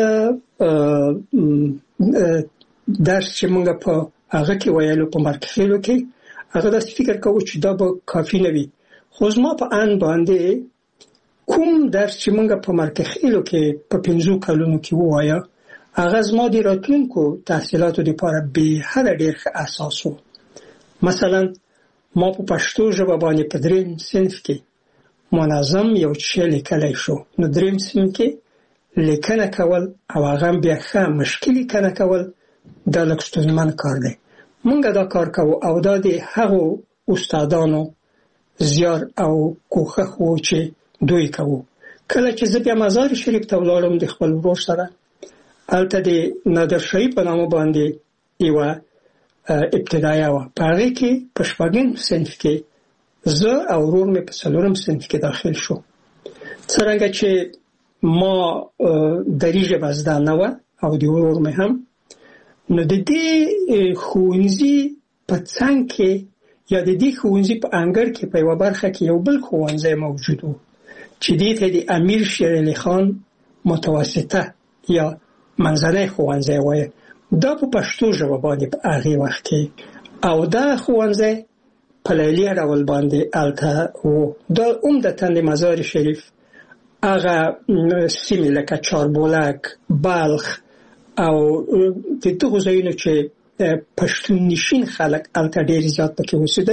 درس چې موږ په هغه کې ویلو په مرکخیلو کې، هغه داسې فکر کوو چې دا به کافي نه وي. خو زما په ان باندې کوم درس چې موږ په مرکخیلو کې په 5 کلونو کې ووایه، هغه زما د راتلونکو تحصیلاتو لپاره به حده ډېر ښه اساس و. مثلا ما په پښتو ژبه باندې په 3م صنف کې منظم یو شی لیکلی شو. نو 3م صنف کې لیکنه کول او هغه بیا ښه مشکل لیکنه کول دا لږ ستونزمن کار دی. موږ دا کار کوو او دا د هغو استادانو زیار او کوښښ و چې دوی کوو. کله چې زه بیا مزار شریف ته ولاړم د خپل ورور سره، هلته د نادرشاهي په نامه باندې یوه ابتدایه وه، په هغې کې په 4م صنف کې زه او ورور مې په 4م صنف کې داخل شو. څرنګه چې ما دري ژبه زده نه وه او د ورور مې هم، نو د دې ښوونځي په څنګ کې یا د دې ښوونځي په انګړ کې په یوه برخه کې یو بل ښوونځی موجود و چې دې ته د امیر شیر علي خان متوسطه یا منځنی ښوونځی وایي. دا په پښتو ژبه باندې په هغې وخت کې، او دا ښوونځی په لیلي ډول باندې هلته و. دا عمدتاً د مزار شریف هغه سیمې لکه چاربولک، بلخ او د دغو ځایونو چې پښتون نشین خلک هلته ډېر زیات پکې اوسېدل،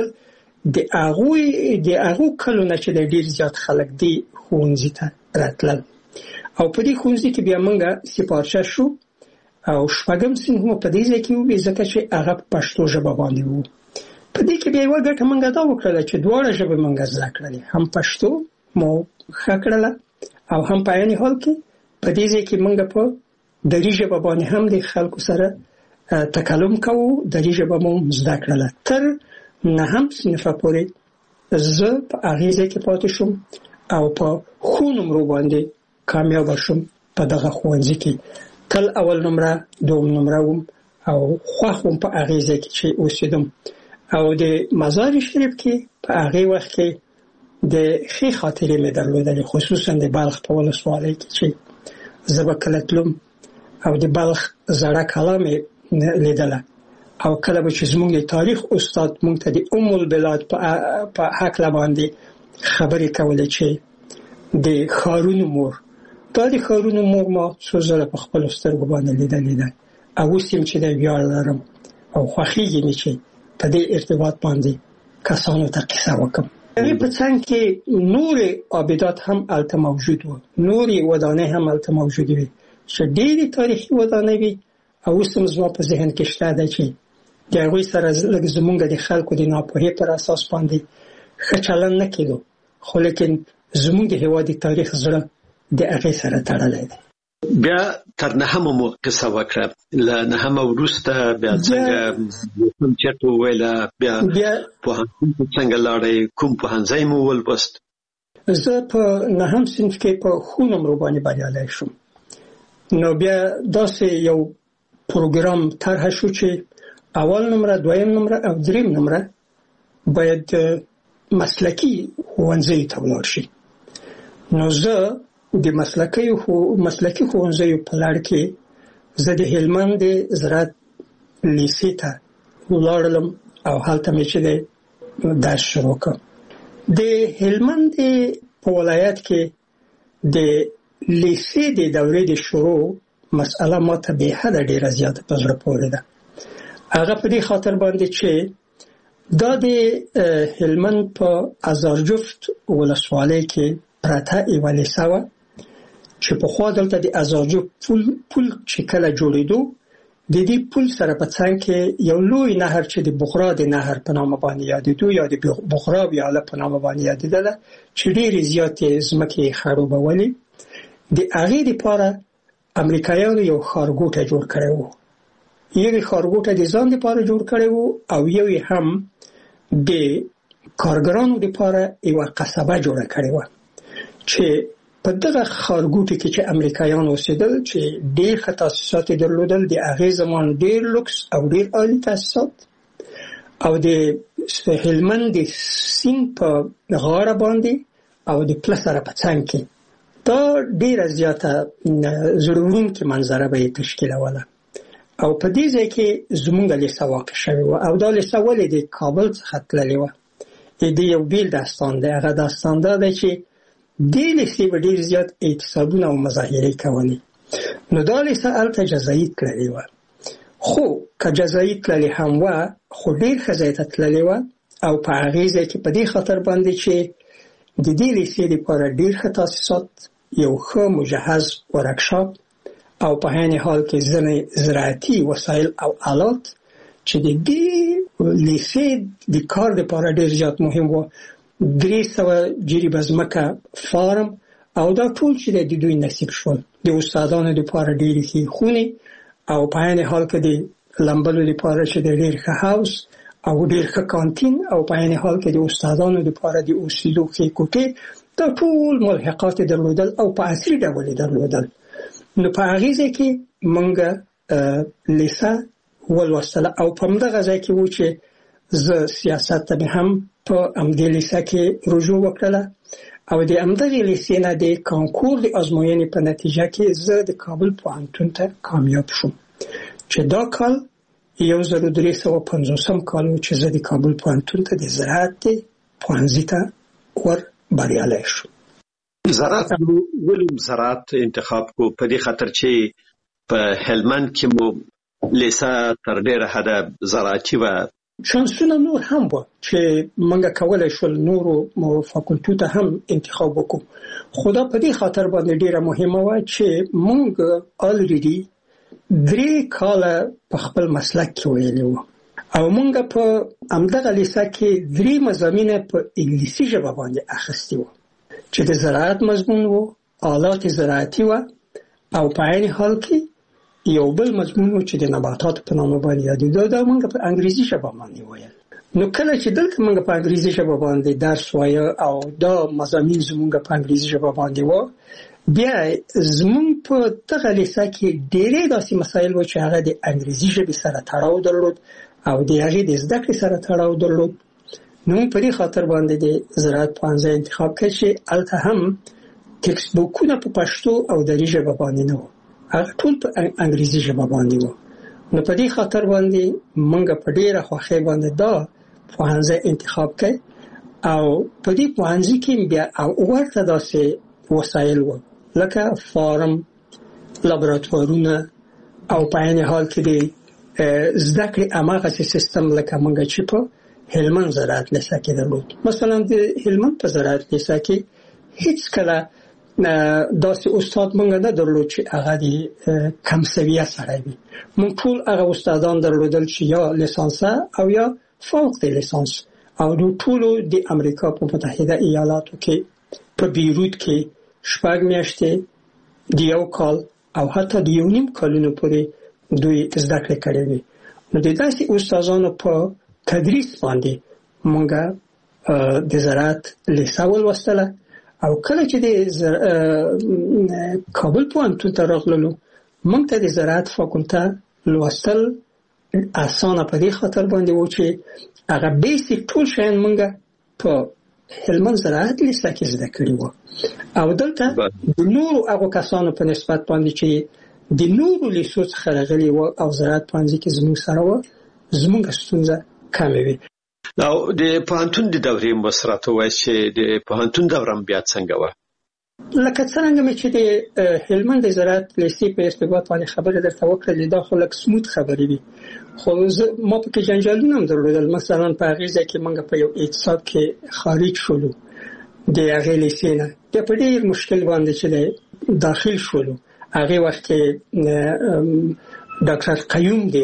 د هغو کلو نه چې ډېر زیات خلک دې ښوونځي ته راتلل. او په دې ښوونځي کې بیا موږ سپارچه شو او 4م صنف مو په دې ځای کې ووي، ځکه چې هغه په پښتو ژبه باندې و. په دې کې بیا یوه ګټه موږ دا وکړله چې دواړه ژبې موږ زده کړلې، هم پښتو مو ښه کړله او هم په عین حال کې په دې ځای کې موږ په دري ژبه باندې هم د خلکو سره تکلم کوو، دري ژبه مو زده کړله. تر 9م صنفه پورې زه په هغې ځای کې پاتې شوم او په ښو نمرو باندې کامیابه شوم په دغه ښوونځي کې. تل اول نمره، 2م نمره وم او خوښ وم په هغې ځای کې چې اوسېدم. او د مزار شریف کې په هغې وخت کې د ښې خاطرې مې درلودلې، خصوصا د بلخ په ولسوالۍ کې چې زه به کله تلم او د بلخ زړه کلا مې لیدله، او کله به چې زموږ د تاریخ استاد موږ ته د ام البلاد په هکله باندې خبرې کولې چې د ښارونو مور، دا د ښارونو مور ما څو ځله په خپلو سترګو باندې لیدلې ده. او سیم چې د ویاړ لرم او خوښیږي مې چې په دې ارتباط باندې کسانو ته قصه وکم. هغې په څنګ کې نورې آبدات هم هلته موجود وو، نورې ودانۍ هم هلته موجودې وې چې ډېرې تاریخي ودانۍ وې او اوس هم زما په ذهن کې شته ده چې د هغوی سره لږ زمونږ د خلکو د ناپوهۍ پر اساس باندې ښه چلند نه کېدو، خو لیکن زمونږ د هېواد د تاریخ زړه د هغې سره تړلی دی. بیا تر نهمه مو قصه وکړه، له نهمه وروسته بیا څنګه کوم چېرته وویله، بیا پوهنتون ته څنګه لاړئ، کوم پوهنځی مو ولوست؟ زه په نهم صنف کې په ښو نمرو باندې بریالی شوم. نو بیا داسې یو پروګرام طرحه شو چې اول نمره، دویم نمره او دریم نمره باید مسلکي ښوونځیو ته ولاړ شي. نو زه د مسلکي ښوونځیو په لړ کې زه د هلمند د زراعت لیسې ته ولاړلم او هلته مې چې درس شروع کړ. د هلمند په ولایت کې د لیسې د دورې د شروع مسأله ماته به حده ډیره زیاته په زړه پورې ده. هغه په دې خاطر باندې چې دا د هلمند په ازارجفت ولسوالۍ کې پرته یوه لیسه وه چې پخوا دلته د ازارجفت پل چې کله جوړېدو د دې پل سره په څنګ کې یو لوی نهر چې د بغرا د نهر په نامه باندې یادېدو یا د بغرا ویاله په نامه باندې یادېدله چې ډېرې زیاتې ځمکې یې خړوبولې. د هغې دپاره امریکایانو یو ښارګوټی جوړ کړی و. یو یې ښارګوټی د ځان دپاره جوړ کړی و او یو یې هم د کارګرانو دپاره یوه قصبه جوړه کړې وه چې په دغه ښارګوټي کې چې امریکایان اوسېدل چې ډېر ښه تاسیسات یې درلودل، د هغې زمان ډېر لوکس او ډېر عالي تاسیسات، او د هلمند د سیند په غاړه باندې او د پله سره په څنګ کې دا ډېره زیاته زړه وړونکې منظره به یې تشکیلوله. او په دې ځای کې زموږ لیسه واقع شوې وه او دا لیسه ولې د کابل څخه تللې وه. د یو بیل داستان دی. هغه داستان دا دی چې دې لیسې به ډېر زیات اعتصابونه او مظاهرې کولې. نو دا لیسه هلته جزایي تللې وه، خو که جزایي تللې هم وه خو ډېر ښه ځای ته تللې وه او په هغې ځای کې په دې خاطر باندې چې د دې لیسې لپاره ډېر ښه تاسیسات، یو ښه مجهز ورکشاپ او په عین حال کې ځینې زراعتي وسایل او آلات چې د دې لیسې د کار لپاره ډېر زیات مهم وو. 300 جریبه ځمکه فارم او دا ټول چې د دوی نصیب شول. د استادانو لپاره ډېرې ښې خونې او په عین حال کې د لمبلو لپاره چې د ډېر ښه هاوس او ډېر ښه کانتین او په عین حال کې د استادانو لپاره د اوسېدو ښې کوټې، دا ټول ملحقات درلودل او په عصري ډول درلودل. نو په هغې ځای کې موږ لیسه ولوستله او په همدغه ځای کې و چې زه سیاست ته مې هم په همدې لیسه کې رجوع وکړله او د همدغې لیسې نه د کانکور د ازموینې په نتیجه کې زه د کابل پوهنتون ته کامیاب شوم چې دا کال 1350 کال و چې زه د کابل پوهنتون ته د زراعت پوهنځي ته ور بریالی شوم. زراعت ولې زراعت انتخاب کو؟ په دې خاطر چې په هلمند کې مو لیسه تر ډېره حده زراعتي وه. شانسونه نور هم وه چې موږ کولی شول نورو فاکولټو ته هم انتخاب وکړو، خو دا په دې خاطر باندې ډېره مهمه وه چې موږ الریډي 3 کاله په خپل مسلک کې ویلي وو او موږ په همدغه لیسه کې 3 مضامین په انګلیسي ژبه باندې اخیستي وو چې د زراعت مضمون وو، آلات زراعتي وه او په عین حال کې یو بل مضمون و چې د نباتاتو په نامه باندې یادېده، دا موږ په انګریزي ژبه باندې ویل. نو کله چې دلته موږ په انګریزي ژبه باندې درس وایه او دا مضامین زموږ په انګریزي ژبه باندې وه، بیا زموږ په دغه لیسه کې ډېرې داسې مسایل و چې هغه د انګریزي ژبې سره تړاو درلود او د هغې د زده کړې سره تړاو درلود. نو موږ په دې خاطر باندې د زراعت پوهنځی انتخاب کړ چې هلته هم ټکسټ بوکونه په پښتو او دري ژبه باندې نه وو، هغه ټول په انګریزي ژبه باندې وو. نو په دې خاطر باندې موږ په ډېره خوښۍ باندې دا پوهنځی انتخاب کړ او په دې پوهنځي کې بیا ورته داسې وسایل وو لکه فارم، لابراتوارونه او په عین حال کې د زده کړې اماغه سیستم لکه مونږ چې په هلمند زراعت لیسه کې درلود. مثلا د هلمند په زراعت لیسه کې هیڅ کله داسې استاد مونږ نه درلود چې هغه د کم سویه سړی وي. مونږ ټول هغه استادان درلودل چې یا لیسانسه او یا فوق د لیسانس، او د ټولو د امریکا په متحده ایالاتو کې په بیروت کې 6 میاشتې د یو کال او حتی د 1.5 کالونو پورې دوی زده کړې کړې وي. نو د داسې استادانو په تدریس باندې مونږه د زراعت لیسه ولوستله، او کله چې د کابل پوهنتون ته راغلو مونږ ته د زراعت فاکولته لوستل اسانه په دې خاطر باندې و چې هغه بیسیک ټول شیان مونږه په هلمند زراعت لیسه کې زده کړي وو. او دلته د نورو هغو کسانو په نسبت باندې چې د نورو لیسو څخه راغلي وو او زراعت پوهنځي کې زموږ سره وو، زموږ ستونزه کمه وي. او د پوهنتون د دورې مسرته وایي چې د پوهنتون دورم بیا څنګه و؟ لکه څنګه مې چې د هلمند زراعت لیسې په ارتباط باندې خبره درته وکړه، دا خو لکه سموت خبرې دي، خو ما په کې جنجالونه هم درلودل. مثلا په هغې ځای کې موږ په یو اعتصاب کې خارج شولو د هغې لیسې نه، بیا په ډېر مشکل باندې چې داخل شولو. هغې وخت کې ډاکټر قیوم د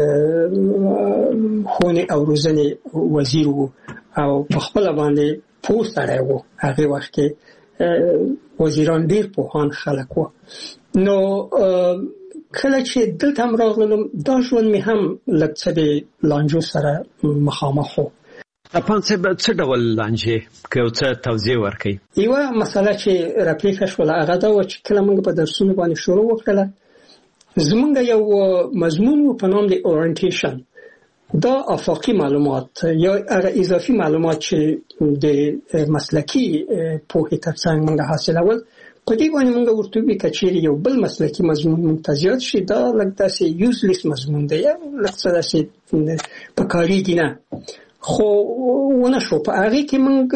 ښوونې او روزنې وزیر و او په خپله باندې پوه سړی و. هغې وخت کې وزیران ډېر پوهان خلک و. نو کله چې دلته هم راغلم دا ژوند مې هم لږ څه د لانجو سره مخامخ و. افغان صاحب څه ډول لانجې که یو څه توضیح ورکړئ؟ یوه مسله چې راپېښه شوله هغه دا وه چې کله موږ په درسونو باندې شروع وکړله، زمونږ یو مضمون و په نام د اورینټیشن. دا افاقي معلومات یا هغه اضافي معلومات چې د مسلکي پوهې ترڅنګ موږ حاصلول، په دې باندې موږ ورته وی کچېرې یو بل مسلکي مضمون ممتازیات شي، دا لږ داسې یوزلیس مضمون دی یا لږ څه داسې په کارېږي نه. خو ونه شو. په هغې کې موږ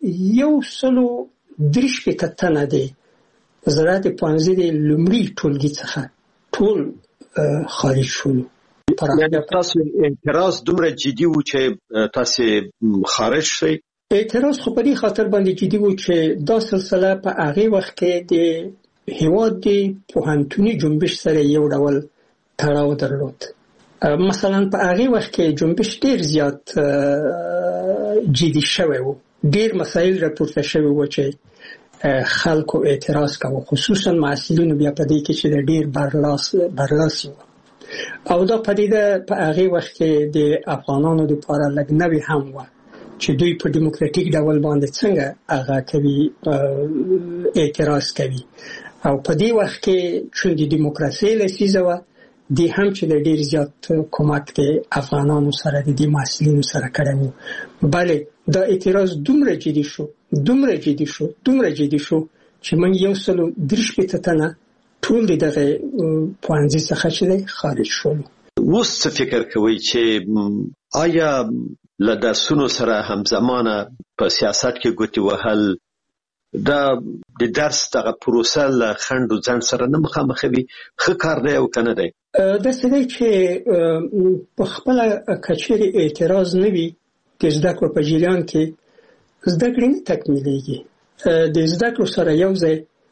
130 تنه دی زراعت پوهنځي د لومړي ټولګي څخه ټول خارج شولو. یعنې تاسو اعتراض دومره جدي و چې تاسو خارج شئ؟ اعتراض خو په دې خاطر باندې جدي و چې دا سلسله په هغې وخت کې د هېواد د پوهنتوني جنبش سره یو ډول تړاو درلود. مثلا په هغې وخت کې جنبش ډېر زیات جدي شوی و، ډېر مسایل راپورته شوي و چې خلکو اعتراض کوي، خصوصا محصلینو بیا په دې کې چې ډېر برلاسي و. او دا پدیده په هغې وخت کې د افغانانو لپاره لږ نوې هم وه چې دوی په دیموکراتیک ډول باندې څنګه هغه کوي، اعتراض کوي. او په دې وخت کې چون د دیموکراسۍ لسیزه وه، دی هم چې ډېر زیات کومک د افغانانو سره د دې محصلینو سره کړی و. بله دا اعتراض دومره جدي شو چې موږ 130 تنه ټول دغه پوهنځي څخه چې خارج شولو. اوس څه فکر کوئ چې آیا له درسونو سره همزمانه په سیاست کې ګوتې وهل دا د درس دغه پروسه له خنډ او ځنډ سره نه مخامخوي؟ ښه کار دی او که نه دی؟ داسې دی چې په خپله کچېرې اعتراض نه وي د زده کړو په جریان کې زده کړې نه تکمیلېږي. د زده کړو سره یو ځای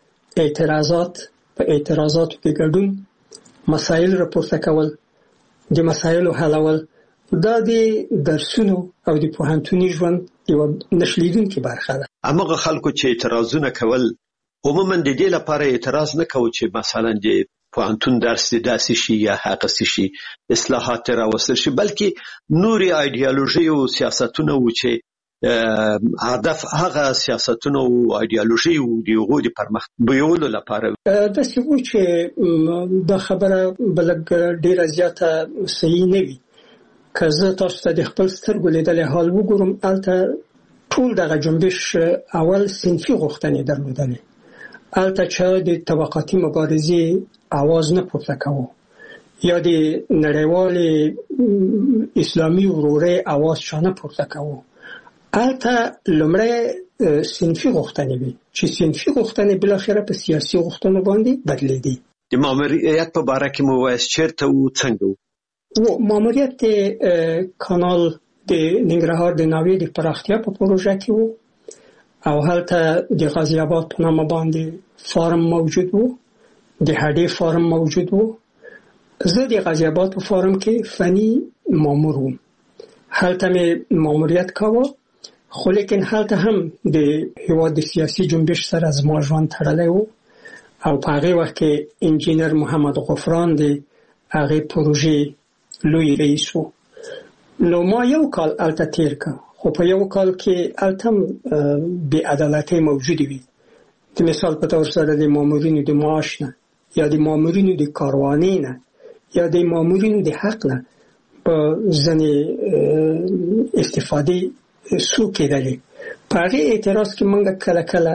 په اعتراضاتو کې ګډون، مسایل راپورته کول، د مسایلو حلول، دا د درسونو او د پوهنتوني ژوند یوه نشلیدونکې برخه ده. هماغه خلکو چې اعتراضونه کول عموما د دې لپاره اعتراض نه کوي چې مثلا د پوهنتون درس داسې شي یا هغسې شي، اصلاحات راوستل شي، بلکې نورې ایډیالوژي او سیاستونه و چې هدف هغه سیاستونه او ایډیالوژي و د هغو د پرمخ بیولو لپاره. داسې و چې دا خبره بلګ ډېره زیاته صحیح نه وي. که زه تاسو ته د خپل سترګو لیدلی حال وګورم، هلته ټول دغه جنبش اول صنفي غوښتنې درلودلې. هلته چا د طبقاتي مبارزې اواز نه پورته کوو یا د نړیوالې اسلامي ورورۍ اواز چا نه پورته کوو. هلته لومړی صنفي غوښتنې وي چې صنفي غوښتنې بالاخره په سیاسي غوښتنو باندې بدلېدې. د ماموریت په اړه کې مو وایي چیرته او څنګه و ماموریت کانال د ننګرهار د ناوې د پراختیا په پروژه کې وو او هلته د غازی آباد په نامه باندې فارم موجود وو، د هډې فارم موجود وو. زه د غازی آباد په فارم کې فني مامور وم، هلته مې ماموریت کاوه، خو لیکن هلته هم د هیواد د سیاسي جنبش سره زما ژوند تړلی وو او په هغې وخت کې انجینر محمد غفران د هغې پروژې لوی رئیس وو. نو ما یو کال هلته تیر که، خو په یو کال کې هلته هم بې عدالتۍ موجودې وي. د مثال په طور سره د مامورینو د معاش نه یا د مامورینو د کاروانۍ نه یا د مامورینو د حق نه په ځینې استفادې سو کېدلې. په هغې اعتراض کې موږ کله کله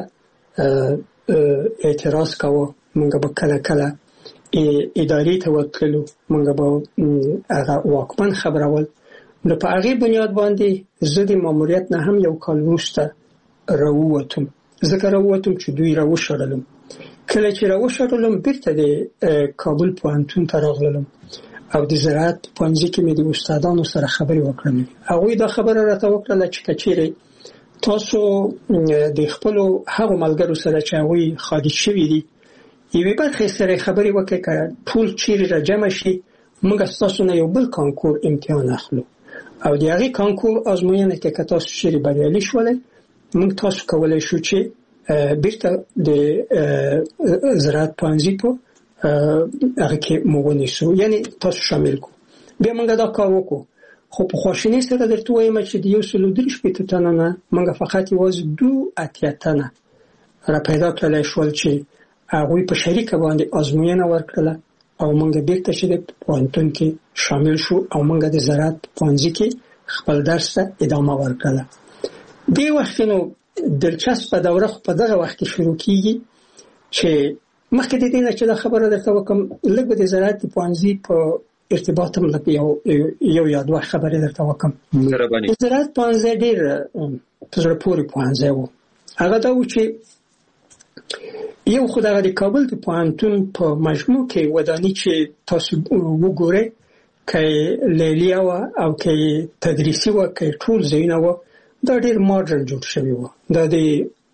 اعتراض کاوه، موږ به کله کله ادارې ته ورتللو، موږ به هغه واکمن خبرول. نو په هغې بنیاد باندې زه د ماموریت نه هم یو کال وروسته راووتم، ځکه راووتم چې دوی راوشړلم. کله چې راوشړلم بیرته د کابل پوهنتون ته راغلم او د زراعت پوهنځي کې مې د استادانو سره خبرې وکړم. هغوی دا خبره راته وکړله چې که چیرې تاسو د خپلو هغو ملګرو سره چې هغوی خارج شوي دي یوې برخې سره خبرې وکړئ، که ټول چیرې را جمع شي موږ ستاسو نه یو بل کانکور امتحان اخلو او د هغې کانکور ازموینه کې که تاسو چیرې بریالي شولئ موږ تاسو کولی شو چې بیرته د زراعت پوهنځي په هغه کې مو ونیسو، یعنی تاسو شامل کو. بیا موږ دا کار وکړو، خو په خواشینۍ سره درته وایم چې د 143 تنه نه موږ فقط یوازې 2 تنه را پیدا کړلی شول چې هغوی په شریکه باندې ازموینه ورکړله او موږ بیرته چې د پوهنتون کې شامل شو او موږ د زراعت پوهنځي کې خپل درس ته ادامه ورکړله. دې وخت نو دلچسپه دوره خو په دغه وخت کې شروع کیږي چې مخکې د دې نه چې دا خبره درته وکړم لږ د زراعت پوهنځي په ارتباط هم یو یا دوه خبرې درته وکړم. زراعت پوهنځی ډېر په زړه پورې پوهنځی و. هغه دا و چې یو خو دغه د کابل د پوهنتون په مجموع کې وداني چې تاسو وګورئ که لیلیه وه او که تدریسي وه که ټول ځایونه وه دا ډېر ماډرن جوړ شوي وه. دا د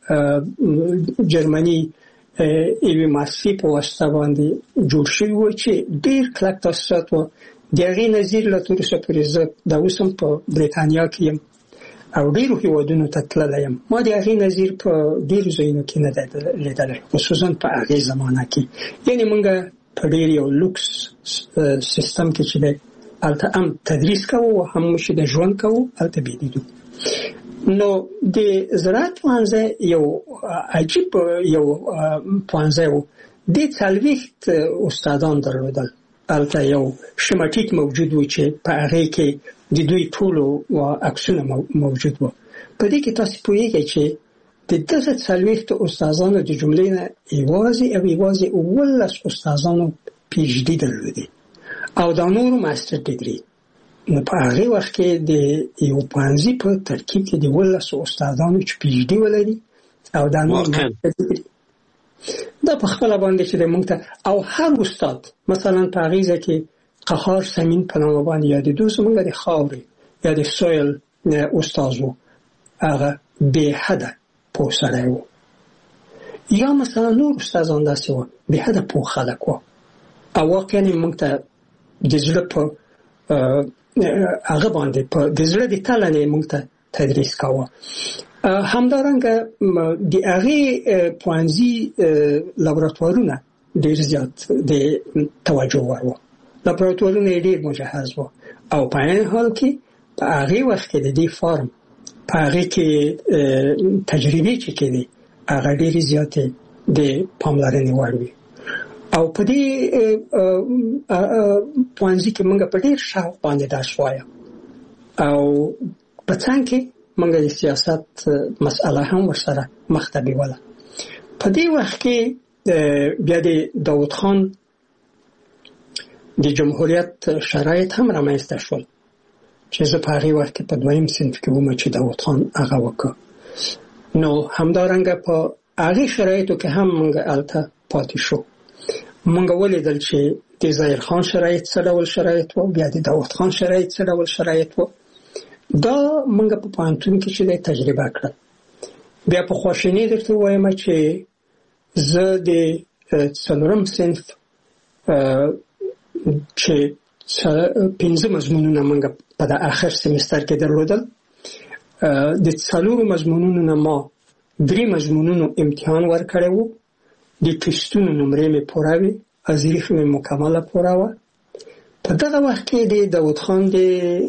جرمني یوې مؤسسې په واسطه باندې جوړ شوي وه چې ډېر کلک تاسیسات وه. د هغې نظیر لا تر اوسه پورې زه دا اوس هم په بریتانیا کې یم او ډېرو هېوادونو ته تللی یم. ما د هغې نظیر په ډېرو ځایونو کې نه دی لیدلی، خصوصا په هغې زمانه کې. یعنې موږ په ډېر یو لوکس سیستم کې چې دی هلته هم تدریس کوو هم چې د ژوند کوو هلته بېدیدو. نو د زراعت پوهنځی یو عجیب یو پوهنځی و. دې 40 استادان درلودل. هلته یو شماټیک موجود و چې په هغې کې د دوی ټولو عکسونه موجود و. په دې کې تاسو پوهیږئ چې د دغه 40 استادانو د جملې نه یوازې او یوازې 11 استادانو پی ایچ ډي درلودې او دا نورو ماستر ډیګري. نو په هغې وخت کې د یو پوهنځي په ترکیب کې د 11 استادانو چې پی ایچ ډي ولري او دا نور ماستر ډیګري دا په خپله باندې چې د موږ ته او هر استاد مثلا په هغې ځای کې قهار سمین په نامه باندې یادېدو زموږ د خاورې یا د سویل استاد و، هغه بې حده پوه سړی و. یا مثلا نور استادان داسې وه بې حده پوه خلک وه او واقعا موږ ته د زړه په هغه باندې په د زړه د تله نه موږ ته تدریس کاوه. همدارنګه د هغې پوهنځي لابراتوارونه ډېر زیات د توجه وړ وه. لابراتوارونه یې ډېر مجهز وه او په عین حال کې په هغې وخت کې د دې فارم په هغې کې تجربې چې کېدې هغه ډېرې زیاتې د پاملرنې وړ وي. او په دې پوهنځي کې موږ په ډېر شوق باندې درس وایه او په څنګ کې موږ د سیاست مسئله هم ورسره مخ ته بیوله. په دې وخت کې بیا د داود خان د جمهوریت شرایط هم رامنځته شول چې زه په هغې وخت کې په 2م صنف کې وم چې داود خان هغه وکړ. نو همدارنګه په هغې شرایطو کې هم موږ هلته پاتې شو. مونږ ولیدل چې د ظاهر خان شرایط څه ډول شرایط وو، بیا د داود خان شرایط څه ډول شرایط وو. دا مونږ په پوهنتون کې چې د تجربه کړل. بیا په خواشینی درته وایم چې زه د څلورم صنف چې 15 مضمونونه مونږ په د اخر سمستر کې درلودل، د څلورو مضمونونو نه ما 3 مضمونونو امتحان ورکړی وو. د ټیسټونو نمرې مې پوره وې، ازریخ مې مکمله پوره وه. په دغه وخت کې د داود خان د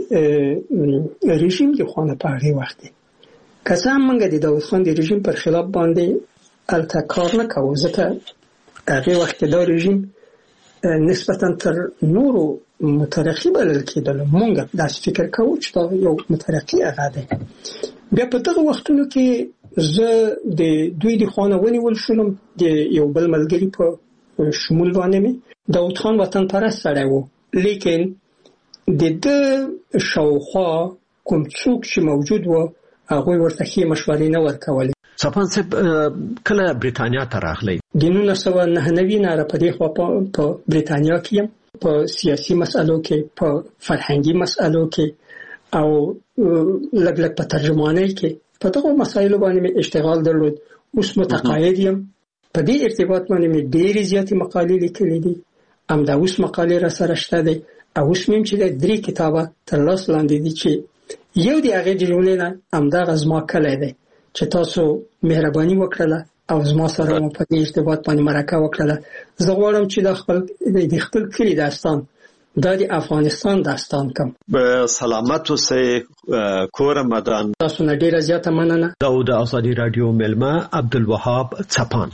رژیم د خوا نه په هغې وخت کې که څه هم موږ د داود خان د رژیم پر خلاف باندې هلته کار نه کوو، ځکه هغې وخت کې دا رژیم نسبتا تر نورو مترقي بلل کېدل. موږ داسې فکر کوو چې دا یو مترقي هغه دی. بیا په دغه وختونو کې زه د دوی د خوا نه ونیول شولم. د یو بل ملګري په شمول باندې مې داود خان وطن پرست سړی و، لیکن د ده شاوخوا کوم څوک چې موجود و هغوی ورته ښې مشورې نه ورکولې. صفان صاحب کله بریتانیا ته راغلی؟ د 1999 نه په دې خوا په بریتانیا کې یم، په سیاسي مسألو کې، په فرهنګي مسألو کې او لږ لږ په ترجمانۍ کې په دغه مسایلو باندې مې اشتغال درلود. اوس متقاعد یم. په دې ارتباط باندې مې ډېرې زیاتې مقالې لیکلې دي. همدا اوس مقالې را سره شته دی او اوس مې چې د 3 کتابه تر لاس لاندې دي چې یو د هغې د جملې نه همدغه زما کلی دی چې تاسو مهرباني وکړله او زما سره مو په دې ارتباط باندې مرکه وکړله. زه غواړم چې د خپل کلي داستان دا د افغانستان داستان کوم. به سلامت اوسئ کور مدان. تاسو نه ډیره زیاته مننه. دا د آزادي رادیو ملما عبدالوهاب څپان.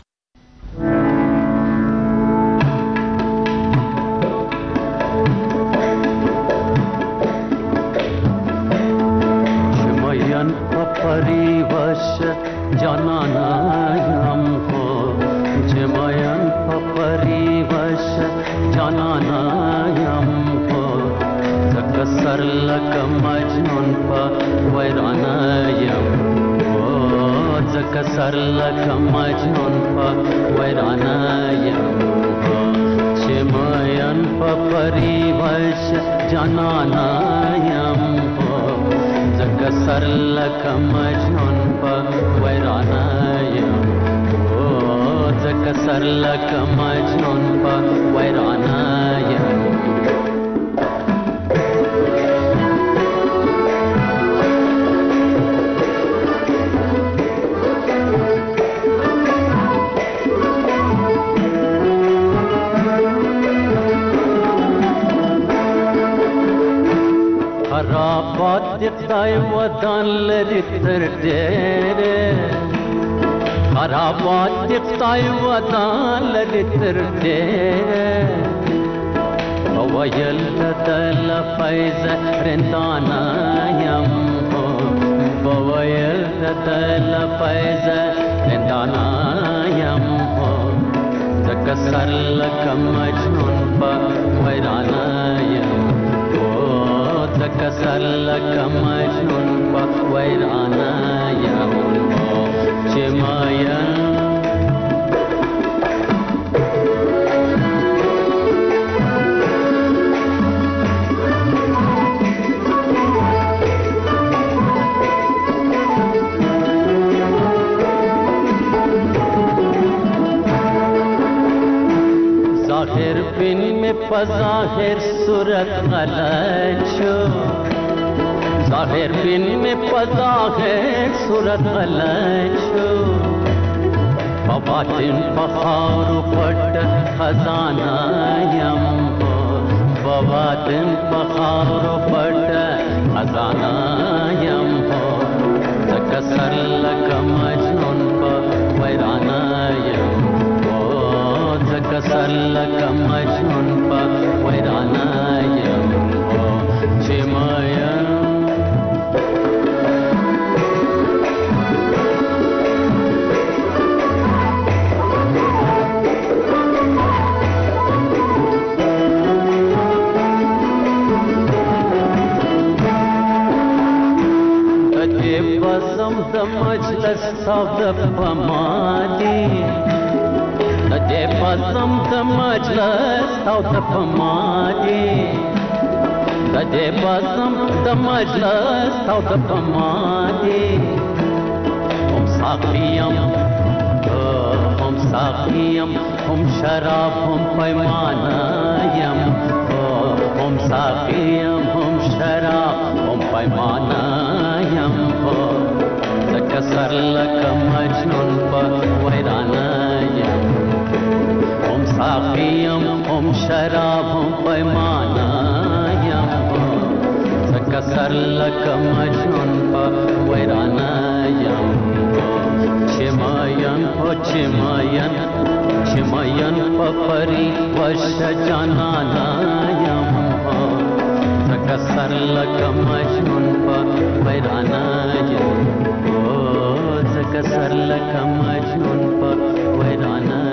شمایان پپری وش جانانا یم هو، شمایان پپری وش جانانا یم هو، زکه سر لکه مجنون په ویرانه یم هو، زکه سر لکه مجنون په ویرانه یم هو، شمایان پپری وش جانانا یم هو، زکه سر لکه مجنون په ویرانه یم هو، زکه سر لکه مجنون په ویرانه یم. خرابات د خدای ودان لري تر ډېره، خرابات د خدای ودان لري تر ډېره، وویل د لفظ رندانه یم هو، وویل د لفظ رندانه یم هو، زکه سر لکه مجنون په ویرانه یم هو، زکه سر لکه مجنون په ویرانه یم هو، چې ماین ظاهر بن میں پظاہر صورت غلط شو، ظاہر بن میں پظاہر صورت غلط شو، بباطن بخار پٹ خزانہ یم ہو، بباطن بخار پٹ خزانہ یم ہو، زکه سر لکه مجنون په ویرانه یم هو، زکه سر لکه مجنون په ویرانه یم هو، چې مایم د مجلس صاحب په مادي، د de pasam de majlis au de pamade de pasam de majlis au de pamade हम साखियम हम शराब हम पैमानायम हम साखियम हम शराब हम पैमानायम तकसर लक मजनून पर वैरानायम हम साखियम हम शराब हम पैमानायम तकसर लक मजनून पर वैरानायम Chimayan papari vasha jananayam Zakasar laka majnun pa vairanayam Zakasar laka majnun pa vairanayam